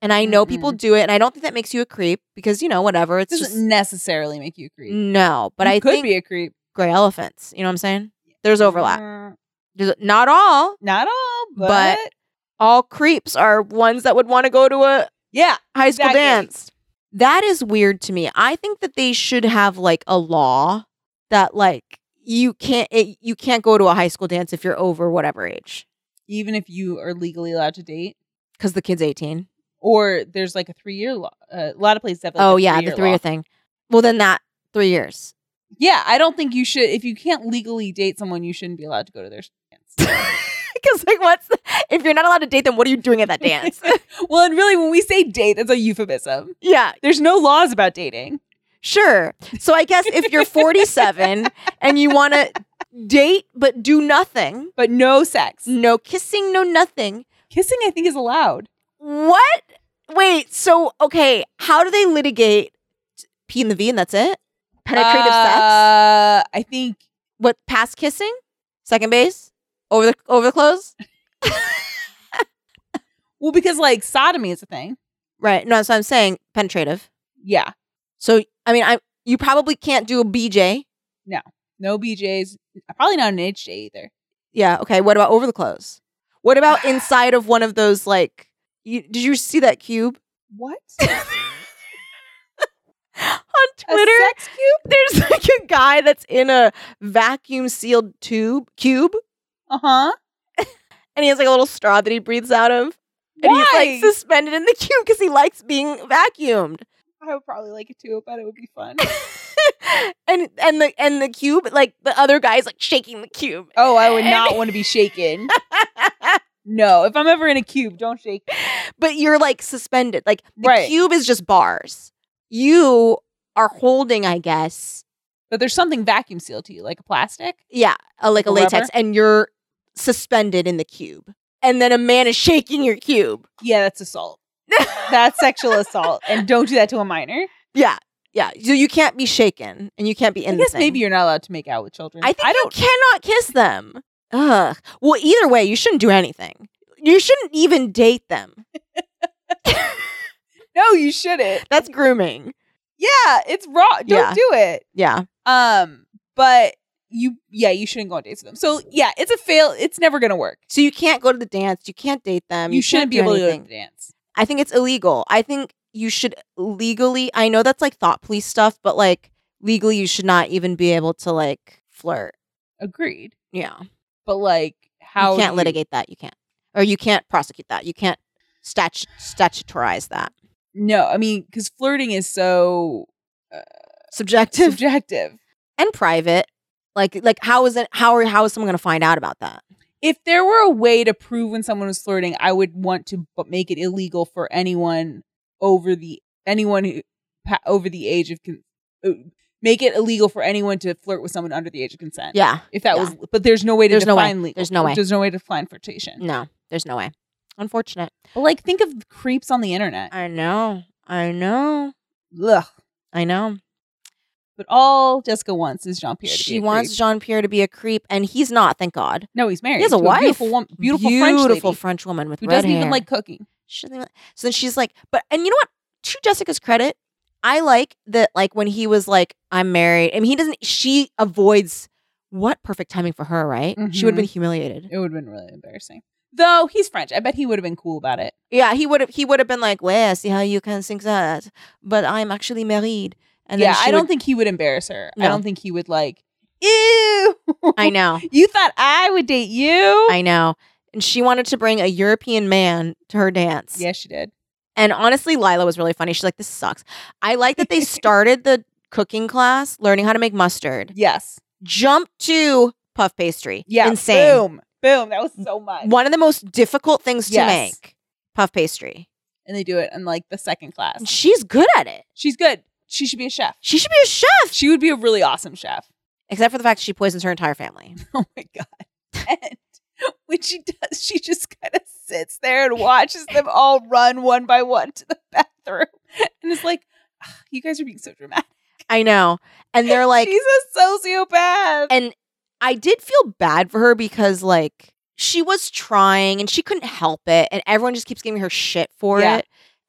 And I know people do it, and I don't think that makes you a creep because, you know, whatever. It's doesn't just necessarily make you a creep. no, but you I could think be a creep. gray elephants. You know what I'm saying? There's overlap. Mm, There's, not all, not all, but, But- all creeps are ones that would want to go to a yeah. high school Exactly. dance. That is weird to me. I think that they should have like a law that like you can't it, you can't go to a high school dance if you're over whatever age Even if you are legally allowed to date, because the kid's eighteen. or there's like a three year law. Uh, a lot of places have. Like Oh a yeah, three-year the three year law. thing. Well, then that three years. Yeah, I don't think you should. If you can't legally date someone, you shouldn't be allowed to go to their dance. Because like, what's the, if you're not allowed to date them? What are you doing at that dance? Well, and really, when we say date, that's a euphemism. Yeah, There's no laws about dating. sure. So I guess if you're forty-seven and you want to date but do nothing, But no sex. no kissing, no nothing. Kissing, I think, is allowed. What? Wait, so okay, how do they litigate P in the V and that's it? Penetrative sex? Uh, I think What, past kissing? Second base? Over the over the clothes? well because like sodomy is a thing. Right. No, that's what I'm saying. Penetrative. Yeah, So I mean I you probably can't do a B J. no B Js. Probably not an H J either. Yeah, okay. What about over the clothes? What about inside of one of those like you, did you see that cube? What? On A Twitter? sex cube? There's like a guy that's in a vacuum sealed tube cube. Uh huh. And he has like a little straw that he breathes out of. And Why? he's like suspended in the cube because he likes being vacuumed. I would probably like it too. I bet it would be fun. and and the and the cube, like the other guy's like shaking the cube. Oh, I would not want to be shaken. No, if I'm ever in a cube, don't shake. But you're like suspended. Like the Right. cube is just bars. You are holding, I guess, But there's something vacuum sealed to you, like a plastic. yeah, a, like a Or latex, rubber? and you're suspended in the cube. And then a man is shaking your cube. Yeah, that's assault. That's sexual assault, and don't do that to a minor. Yeah, yeah. So you can't be shaken, and you can't be in I the guess thing. maybe you're not allowed to make out with children. I think I you don't. cannot kiss them. Ugh. Well, either way, you shouldn't do anything. You shouldn't even date them. No, you shouldn't. That's grooming. Yeah, it's wrong. Don't Yeah. do it. Yeah. Um, but you, yeah, you shouldn't go on dates with them. So yeah, it's a fail. It's never gonna work. So you can't go to the dance. You can't date them. you shouldn't can't be do able to go anything. to the dance. I think it's illegal. I think you should legally. I know that's like thought police stuff, but like legally, you should not even be able to like flirt. Agreed. Yeah. But like, how you can't do litigate that. You can't, or you can't prosecute that. You can't statu- statutorize that. No, I mean, because flirting is so Subjective subjective. and private. Like, like how is it? How are how is someone going to find out about that? If there were a way to prove when someone was flirting, I would want to bu- make it illegal for anyone over the anyone who pa- over the age of con- uh, make it illegal for anyone to flirt with someone under the age of consent. Yeah. If that yeah. was, but there's no way to There's no way. define legal. There's no way. There's no way to define flirtation. No, there's no way. Unfortunate. But like, think of the creeps on the internet. I know. I know. Ugh. I know. But all Jessica wants is Jean Pierre. To She be a wants creep. Jean Pierre to be a creep, and he's not. Thank God. No, he's married. He has a to wife. beautiful, woman, beautiful, French beautiful lady French woman with who red doesn't hair. even like cooking. She doesn't even- so then she's like, but and you know what? To Jessica's credit, I like that. Like when he was like, "I'm married," and he doesn't. She avoids. What perfect timing for her, right? She would have Mhm. been humiliated. It would have been really embarrassing. Though he's French, I bet he would have been cool about it. Yeah, he would have. He would have been like, "Well, see how you can think that, but I'm actually married." And then yeah, she I don't would- think he would embarrass her. I No. don't think he would like, ew. I know. You thought I would date you? I know. And she wanted to bring a European man to her dance. Yes, she did. And honestly, Lila was really funny. She's like, this sucks. I like that they started the cooking class learning how to make mustard. Yes. Jump to puff pastry. Yeah. Insane. Boom. Boom. That was so much. One of the most difficult things to Yes. make. Puff pastry. And they do it in like the second class. And she's good at it. She's good. She should be a chef. She should be a chef. She would be a really awesome chef. Except for the fact she poisons her entire family. Oh my God. And when she does, she just kind of sits there and watches them all run one by one to the bathroom. And it's like, "Ah, you guys are being so dramatic. I know. And they're like, She's a sociopath. and I did feel bad for her because like she was trying and she couldn't help it. And everyone just keeps giving her shit for Yeah. it.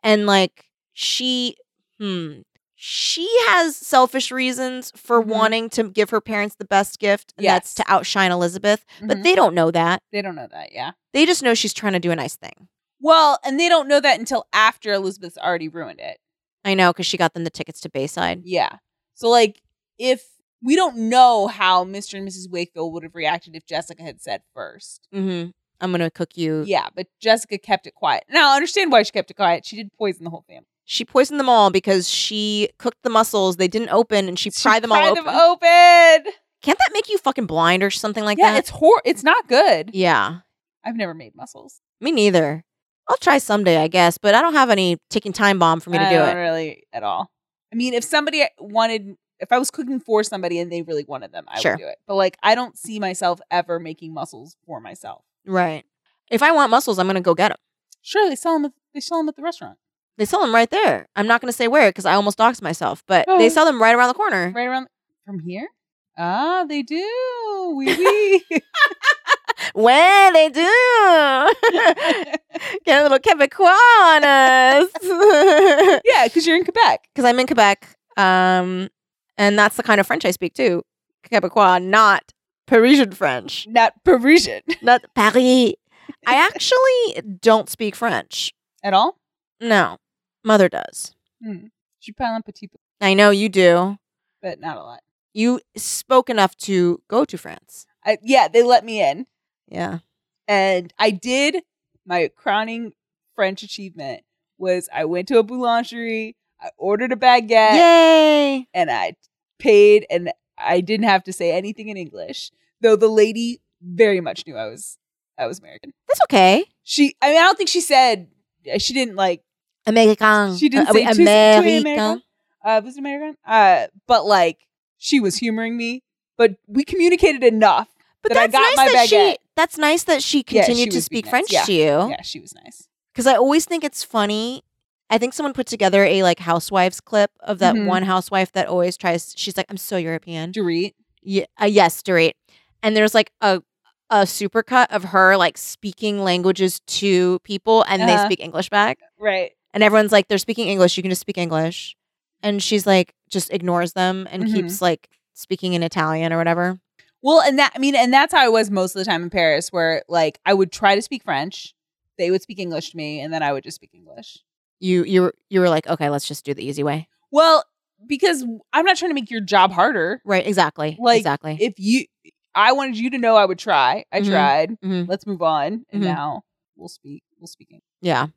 And like she, hmm, she has selfish reasons for Mhm. wanting to give her parents the best gift, and that's Yes. to outshine Elizabeth. But Mhm. they don't know that. They don't know that, yeah. They just know she's trying to do a nice thing. Well, and they don't know that until after Elizabeth's already ruined it. I know, because she got them the tickets to Bayside. Yeah. So, like, if we don't know how Mister and Missus Wakefield would have reacted if Jessica had said first. Mm-hmm. I'm gonna cook you. Yeah, but Jessica kept it quiet. Now, I understand why she kept it quiet. She did poison the whole family. She poisoned them all because she cooked the mussels. They didn't open, and she pried them all pried open. them open. Can't that make you fucking blind or something like Yeah, that? it's hor- It's not good. Yeah, I've never made mussels. me neither. I'll try someday, I guess, but I don't have any ticking time bomb for me to I do don't it. really at all. I mean, if somebody wanted, if I was cooking for somebody and they really wanted them, I Sure. would do it. But like, I don't see myself ever making mussels for myself. Right. If I want mussels, I'm gonna go get them. Sure, they sell them. At, they sell them at the restaurant, They sell them right there. I'm not gonna say where because I almost doxed myself, but Oh. they sell them right around the corner. right around from here. Ah, they do. Wee wee. When they do. Get a little Quebecois on us. Yeah, because you're in Quebec. Because I'm in Quebec. Um, and that's the kind of French I speak too. Quebecois, not Parisian French. Not Parisian Not Paris. I actually don't speak French. at all. No. Mother does. Hmm. Je parle un petit peu, I know you do. but not a lot. You spoke enough to go to France. I, yeah, they let me in. Yeah. And I did my crowning French achievement was I went to a boulangerie, I ordered a baguette, Yay. and I paid, and I didn't have to say anything in English. Though the lady very much knew I was I was American. That's okay. She, I mean, I don't think she said she didn't like. American. She didn't Uh, say oui, tu- tu es American. American. Uh, was it American? Uh, but like she was humoring me. But we communicated enough. But that I that's got nice my that baguette. she. That's nice that she Yeah, she continued to was being speak nice. French Yeah. to you. Yeah, she was nice. Because I always think it's funny. I think someone put together a like housewives clip of that Mhm. one housewife that always tries. She's like, "I'm so European." Dorit. Yeah, uh, yes, Dorit. And there's like a a supercut of her like speaking languages to people, and they Uh-huh. speak English back. Right. And everyone's like, "They're speaking English. You can just speak English." And she's like, just ignores them and Mhm. keeps like speaking in Italian or whatever. Well, and that I mean, and that's how I was most of the time in Paris, where like I would try to speak French, they would speak English to me, and then I would just speak English. You you were you were like, okay, let's just do the easy way. Well, because I'm not trying to make your job harder. Right? Exactly. Like, exactly. If you, I wanted you to know I would try. I Mhm. tried. Mhm. Let's move on, and Mhm. now we'll speak. We'll speak English. Yeah.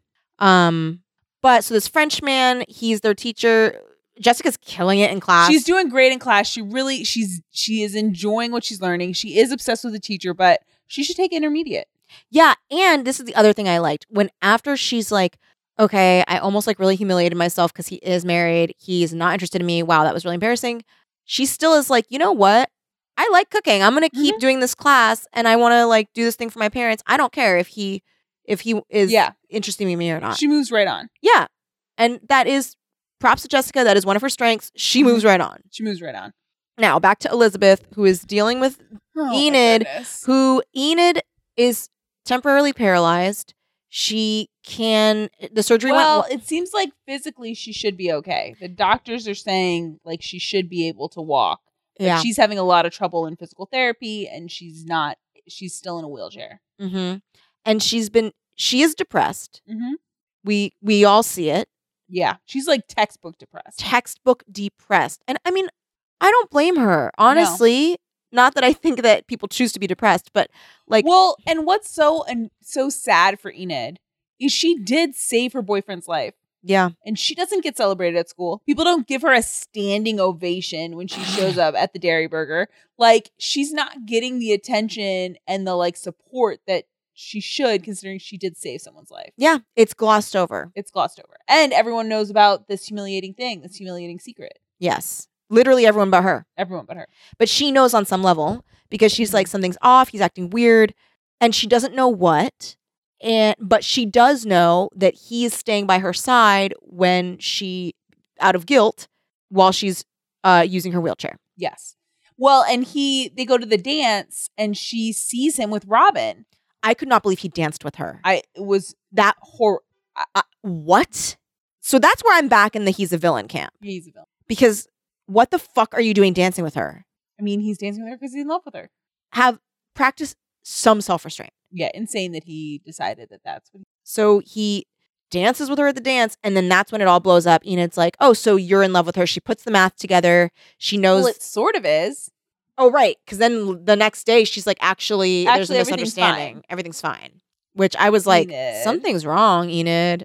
Um. But so this French man, he's their teacher. Jessica's killing it in class. She's doing great in class. She really, she's she is enjoying what she's learning. She is obsessed with the teacher, but she should take intermediate. Yeah, and this is the other thing I liked. When after she's like, okay, I almost like really humiliated myself because he is married. He's not interested in me. Wow, that was really embarrassing. She still is like, you know what? I like cooking. I'm gonna keep doing this class, and I want to like do this thing for my parents. I don't care if he if he is Yeah. interested in me or not. She moves right on. Yeah, and that is props to Jessica. That is one of her strengths. She Mhm. moves right on. She moves right on. Now back to Elizabeth, who is dealing with Oh, my Enid, goodness. who Enid is temporarily paralyzed. She can the surgery Well, went it seems like physically she should be okay. The doctors are saying like she should be able to walk. But yeah. she's having a lot of trouble in physical therapy, and she's not. She's still in a wheelchair. Mm-hmm. And she's been she is depressed. Mm-hmm. We we all see it. Yeah, she's like textbook depressed. Textbook depressed. And I mean, I don't blame her. Honestly, not that I think that people choose to be depressed, but like Well, and what's so and so sad for Enid is she did save her boyfriend's life, yeah. and she doesn't get celebrated at school. People don't give her a standing ovation when she shows up at the Dairy Burger. Like, she's not getting the attention and the like support that she should, considering she did save someone's life. Yeah, it's glossed over. It's glossed over, and everyone knows about this humiliating thing, this humiliating secret. Yes. Literally everyone but her. Everyone but her. But she knows on some level because she's Mhm. like something's off, he's acting weird, and she doesn't know what. And but she does know that he is staying by her side when she out of guilt while she's uh using her wheelchair. Yes. Well, and he they go to the dance, and she sees him with Robin. I could not believe he danced with her. I it was That hor. uh, what? So that's where I'm back in the he's a villain camp. He's a villain. Because what the fuck are you doing dancing with her? I mean, he's dancing with her because he's in love with her. Have practice some self-restraint. Yeah, insane that he decided that that's what he... So he dances with her at the dance, and then that's when it all blows up. Enid's like, oh, so you're in love with her. She puts the math together. She knows. Well, it sort of is. Oh, right. Because then the next day, she's like, actually, Actually, there's a everything's misunderstanding. fine. Everything's fine. Which I was like, Enid. something's wrong, Enid.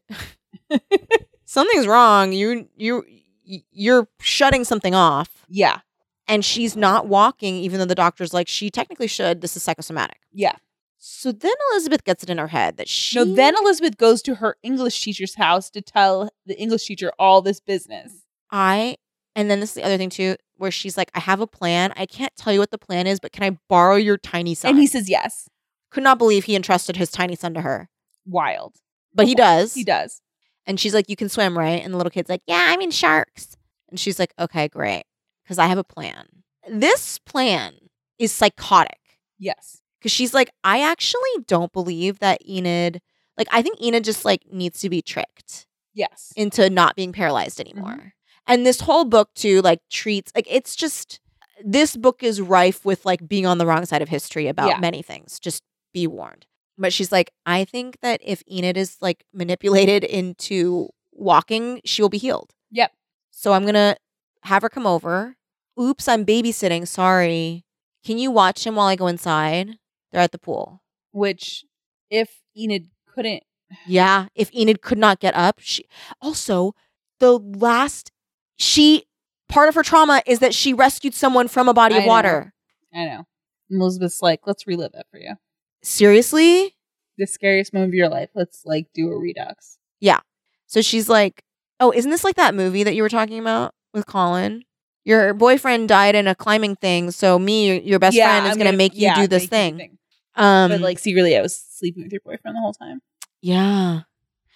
Something's wrong. You, you, you're shutting something off. Yeah. And she's not walking, even though the doctor's like, she technically should. This is psychosomatic. Yeah. So then Elizabeth gets it in her head that she... No, then Elizabeth goes to her English teacher's house to tell the English teacher all this business. I... And then this is the other thing, too, where she's like, I have a plan. I can't tell you what the plan is, but can I borrow your tiny son? And he says yes. Could not believe he entrusted his tiny son to her. Wild. But he does. He does. And she's like, you can swim, right? And the little kid's like, yeah, I mean sharks. And she's like, okay, great. Because I have a plan. This plan is psychotic. Yes. Because she's like, I actually don't believe that Enid... Like, I think Enid just, like, needs to be tricked. Yes. Into not being paralyzed anymore. Mm-hmm. And this whole book, too, like, treats... Like, it's just... This book is rife with, like, being on the wrong side of history about Yeah. many things. Just be warned. But she's like, I think that if Enid is, like, manipulated into walking, she will be healed. Yep. So I'm going to have her come over. Oops, I'm babysitting. Sorry. Can you watch him while I go inside? They're at the pool. Which, if Enid couldn't... Yeah. If Enid could not get up. She also, the last... She... Part of her trauma is that she rescued someone from a body I of water. know. I know. Elizabeth's like, let's relive that for you. Seriously? The scariest moment of your life. Let's, like, do a redux. Yeah. So she's like, oh, isn't this like that movie that you were talking about with Colin? Your boyfriend died in a climbing thing, so me, your best Yeah, friend, is I'm going to gonna- make you yeah, do this make you do thing. thing. Um, But, like, secretly, I was sleeping with your boyfriend the whole time. yeah.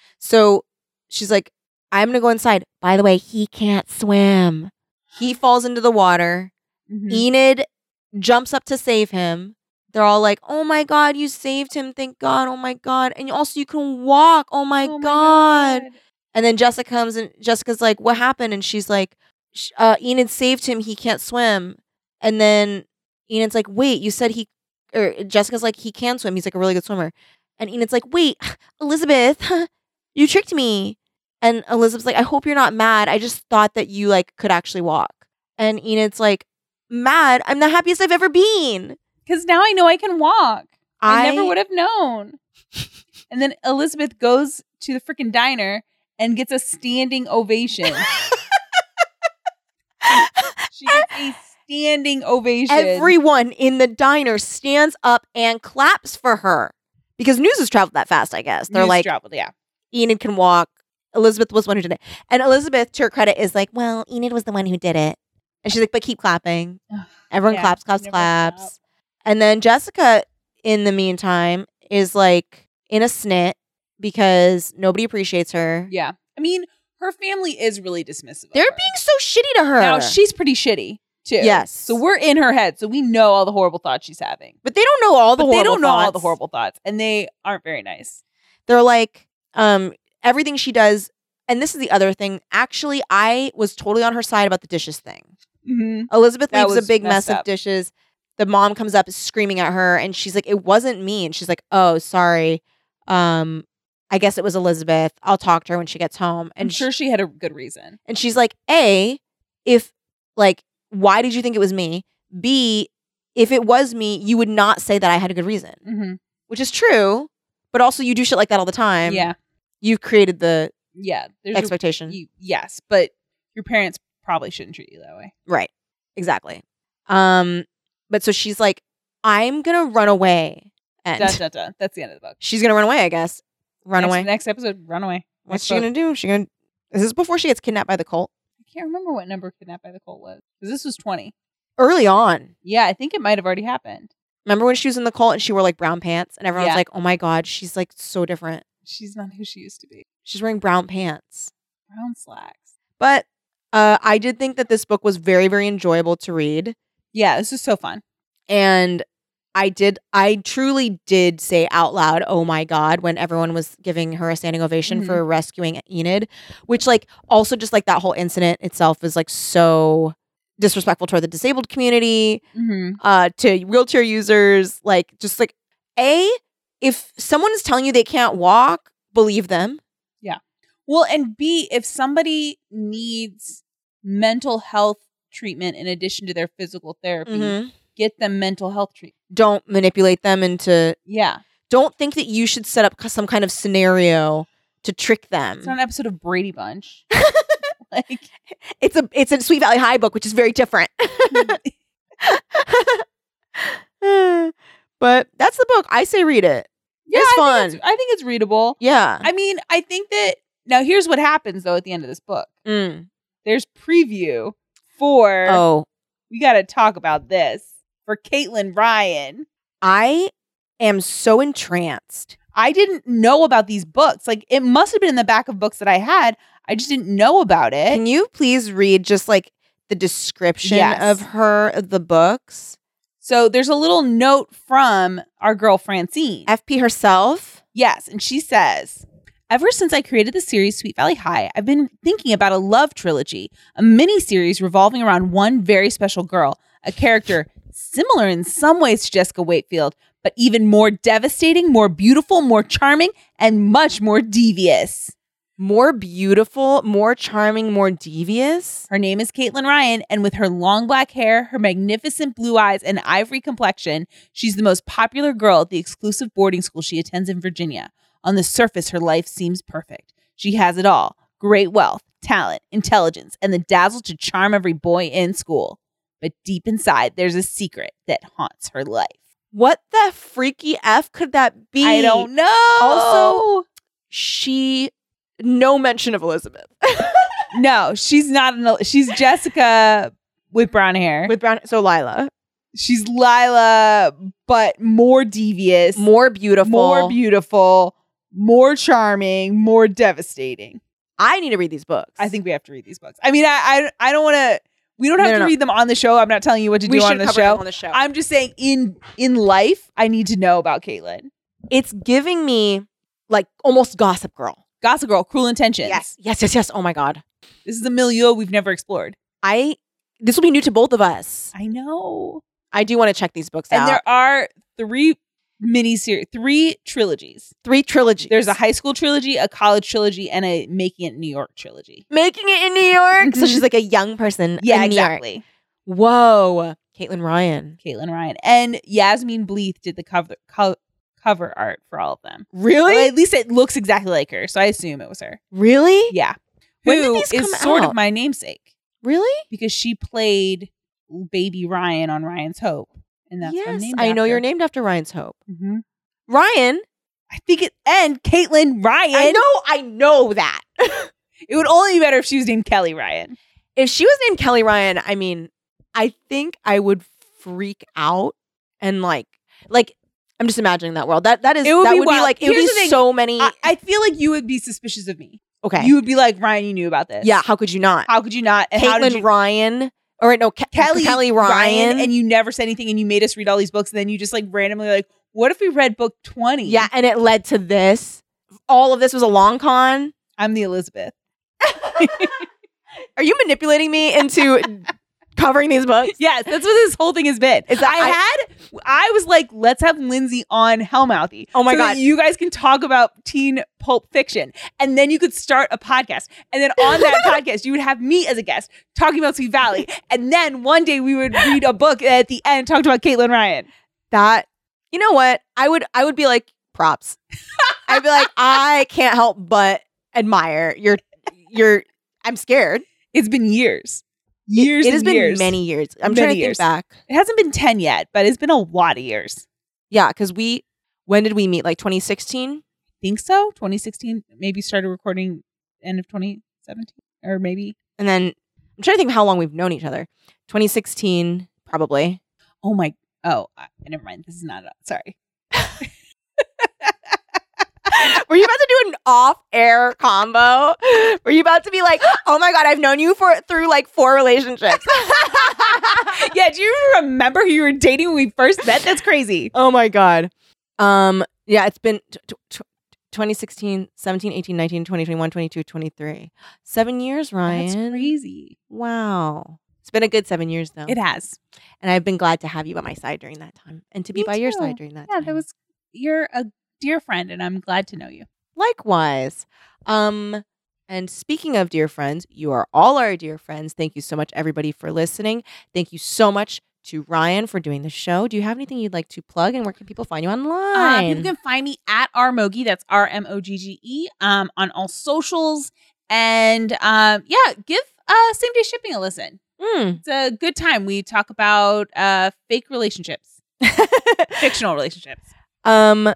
So she's like, I'm going to go inside. By the way, he can't swim. He falls into the water. Mhm. Enid jumps up to save him. They're all like, oh my God, you saved him. Thank God. Oh my God. And also you can walk. Oh my, Oh my God. God. And then Jessica comes and Jessica's like, what happened? And she's like, sh- uh, Enid saved him. He can't swim. And then Enid's like, wait, you said he, or Jessica's like, he can swim. He's like a really good swimmer. And Enid's like, wait, Elizabeth, you tricked me. And Elizabeth's like, I hope you're not mad. I just thought that you like could actually walk. And Enid's like, mad? I'm the happiest I've ever been. Because now I know I can walk. I, I, never would have known. And then Elizabeth goes to the freaking diner and gets a standing ovation. She gets a standing ovation. Everyone in the diner stands up and claps for her. Because news has traveled that fast, I guess. They're News like, traveled, yeah. Enid can walk. Elizabeth was the one who did it. And Elizabeth, to her credit, is like, well, Enid was the one who did it. And she's like, but keep clapping. Everyone Yeah, claps, claps, never claps. stop. And then Jessica, in the meantime, is like in a snit because nobody appreciates her. Yeah. I mean, her family is really dismissive. of They're her. being so shitty to her. Now, she's pretty shitty, too. Yes. So we're in her head, so we know all the horrible thoughts she's having. but they don't know all the But they horrible don't know all the thoughts. horrible thoughts, and they aren't very nice. They're like, um, everything she does. And this is the other thing. Actually, I was totally on her side about the dishes thing. Mm-hmm. Elizabeth That leaves a was big mess messed of up. dishes. The mom comes up screaming at her, and she's like, it wasn't me. And she's like, oh, sorry. Um, I guess it was Elizabeth. I'll talk to her when she gets home. I'm And sure she had a good reason. And she's like, A, if, like, why did you think it was me? B, if it was me, you would not say that I had a good reason. Mm-hmm. Which is true, but also you do shit like that all the time. Yeah. You've created the Yeah. There's a- expectation. you, yes, but your parents probably shouldn't treat you that way. Right. Exactly. Um, but so she's like, I'm going to run away. And Dun, dun, dun. That's the end of the book. she's going to run away, I guess. Run next, away. Next episode, run away. What's Next she book. going to do? She going to, is this before she gets kidnapped by the cult? I can't remember what number Kidnapped by the Cult was. Because this was twenty. Early on. Yeah, I think it might have already happened. Remember when she was in the cult and she wore like brown pants and everyone's Yeah. like, oh my God, she's like so different. She's not who she used to be. She's wearing brown pants. Brown slacks. But uh, I did think that this book was very, very enjoyable to read. Yeah, this is so fun. And I did. I truly did say out loud, "Oh my god!" when everyone was giving her a standing ovation Mhm. for rescuing Enid, which like also just like that whole incident itself is like so disrespectful toward the disabled community, Mm-hmm. uh, to wheelchair users. Like just like a if someone is telling you they can't walk, believe them. Well, and B, if somebody needs mental health treatment in addition to their physical therapy, Mhm. get them mental health treatment. Don't manipulate them into. Yeah. Don't think that you should set up some kind of scenario to trick them. It's not an episode of Brady Bunch. Like, It's a it's a Sweet Valley High book, which is very different. But that's the book. I say read it. yeah, It's I fun. Think it's, I think it's readable. Yeah. I mean, I think that now here's what happens though at the end of this book. Mm. There's preview for Oh, we got to talk about this for Caitlin Ryan. I am so entranced. I didn't know about these books. Like it must have been in the back of books that I had. I just didn't know about it. Can you please read just like the description Yes. of her of the books? So there's a little note from our girl Francine. F P herself. Yes, and she says, ever since I created the series Sweet Valley High, I've been thinking about a love trilogy, a mini series revolving around one very special girl, a character similar in some ways to Jessica Wakefield, but even more devastating, more beautiful, more charming, and much more devious. More beautiful, more charming, more devious. Her name is Caitlin Ryan, and with her long black hair, her magnificent blue eyes, and ivory complexion, she's the most popular girl at the exclusive boarding school she attends in Virginia. On the surface, her life seems perfect. She has it all: great wealth, talent, intelligence, and the dazzle to charm every boy in school. But deep inside, there's a secret that haunts her life. What the freaky F could that be? I don't know. Also, she no mention of Elizabeth no, she's not. An, she's Jessica with brown hair. with brown. So Lila, She's Lila, but more devious, more beautiful, more beautiful, more charming, more devastating. I need to read these books. I think we have to read these books. I mean, I I, I don't want to. We don't have No, no, to no. read them on the show. I'm not telling you what to we do should on the cover show. them on the show. I'm just saying, in in life, I need to know about Caitlin. It's giving me like almost Gossip Girl. Gossip Girl, Cruel Intentions. Yes, yes, yes, yes. Oh my god, This is a milieu we've never explored. I this will be new to both of us. I know. I do want to check these books And out. there are three miniseries, three trilogies. Three trilogies. There's a high school trilogy, a college trilogy, and a Making It in New York trilogy. Making it in New York. So Mhm. she's like a young person. Yeah, in New York. exactly. Whoa, Caitlin Ryan. Caitlin Ryan. And Yasmin Bleeth did the cover co- cover art for all of them. Really? Well, at least it looks exactly like her, so I assume it was her. Really? Yeah. When did Who these is come sort out? of my namesake Really? because she played baby Ryan on Ryan's Hope. And that's what I'm Yes, named I know after. you're named after Ryan's Hope. Mhm. Ryan. I think it and Caitlin Ryan. I know. I know that. It would only be better if she was named Kelly Ryan. If she was named Kelly Ryan, I mean, I think I would freak out and like, like I'm just imagining that world. That that is It would that be would be wild. like it would Here's be the thing. so many. I, I feel like you would be suspicious of me. okay. You would be like, Ryan, you knew about this. yeah. How could you not? How could you not? And how did Caitlin you, Ryan. Or wait, no, Ke- Kelly, Kelly Ryan. and you never said anything, and you made us read all these books, and then you just like randomly like, what if we read book twenty? Yeah, and it led to this. All of this was a long con. I'm the Elizabeth. Are you manipulating me into covering these books? Yes, that's what this whole thing has been. Is that- I, I- had, I was like, let's have Lindsay on Hellmouthy. Oh my so that God. you guys can talk about teen pulp fiction, and then you could start a podcast, and then on that podcast, you would have me as a guest talking about Sweet Valley, and then one day we would read a book and at the end talked about Caitlin Ryan. That, you know what? I would I would be like, props. I'd be like, I can't help but admire your your I'm scared. It's been years, years. It has and been years. many years. I'm Many trying to years. think back. It hasn't been ten yet, but it's been a lot of years. Yeah, because we when did we meet? Like twenty sixteen? Think so? twenty sixteen, maybe started recording end of twenty seventeen, or maybe. And then I'm trying to think of how long we've known each other. twenty sixteen, probably. Oh my. Oh, I, never mind. This is not. Sorry. Were you about to do an off-air combo? Were you about to be like, oh my God, I've known you for through like four relationships? Yeah, Yeah, do you remember who you were dating when we first met? That's crazy. Oh my God. Um, yeah, it's been t- t- t- twenty sixteen, seventeen, eighteen, nineteen, twenty, twenty-one, twenty-two, twenty-three. Seven years, Ryan. That's crazy. Wow. It's been a good seven years, though. It has. And I've been glad to have you by my side during that time and to be Me by your too. side during that Yeah, time. that was, you're a dear friend, and I'm glad to know you. Likewise. Um, and speaking of dear friends, you are all our dear friends. Thank you so much, everybody, for listening. Thank you so much to Ryan for doing the show. Do you have anything you'd like to plug, and where can people find you Uh, online? people can find me at rmogi. That's R M O G G E um, on all socials. And um, yeah, give uh, Same Day Shipping a listen. Mm. It's a good time. We talk about uh, fake relationships, fictional relationships. um,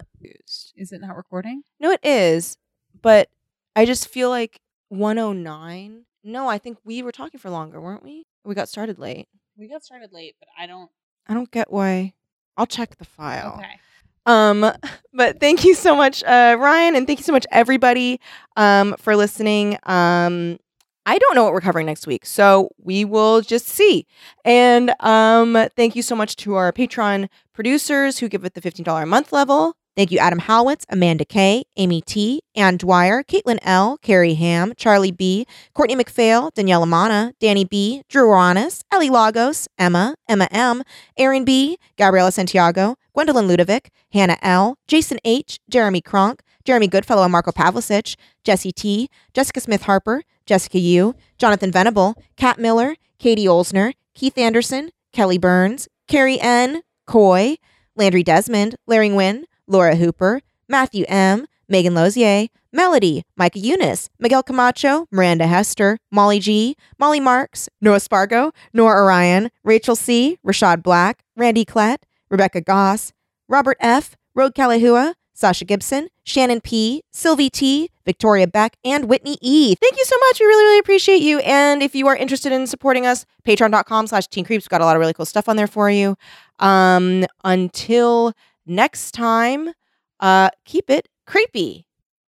Is it not recording? no, it is, but I just feel like one oh nine. No, I think we were talking for longer, weren't we? We got started late. We got started late, but I don't. I don't get why. I'll check the file. Okay. Um, but thank you so much, uh, Ryan, and thank you so much, everybody, um, for listening. Um, I don't know what we're covering next week, so we will just see. And um, thank you so much to our Patreon producers who give at the fifteen dollars a month level. Thank you, Adam Howitz, Amanda K, Amy T, Ann Dwyer, Caitlin L, Carrie Ham, Charlie B, Courtney McPhail, Danielle Amana, Danny B, Drew Oranis, Ellie Lagos, Emma, Emma M, Aaron B, Gabriela Santiago, Gwendolyn Ludovic, Hannah L, Jason H, Jeremy Kronk, Jeremy Goodfellow and Marco Pavlicic, Jesse T, Jessica Smith Harper, Jessica U, Jonathan Venable, Kat Miller, Katie Olsner, Keith Anderson, Kelly Burns, Carrie N, Coy, Landry Desmond, Larry Nguyen, Laura Hooper, Matthew M, Megan Lozier, Melody, Micah Eunice, Miguel Camacho, Miranda Hester, Molly G, Molly Marks, Noah Spargo, Nora Orion, Rachel C, Rashad Black, Randy Klett, Rebecca Goss, Robert F, Rogue Kalahua, Sasha Gibson, Shannon P, Sylvie T, Victoria Beck, and Whitney E. Thank you so much. We really, really appreciate you. And if you are interested in supporting us, patreon.com slash teen creeps. We've got a lot of really cool stuff on there for you. Um, until next time, uh, keep it creepy.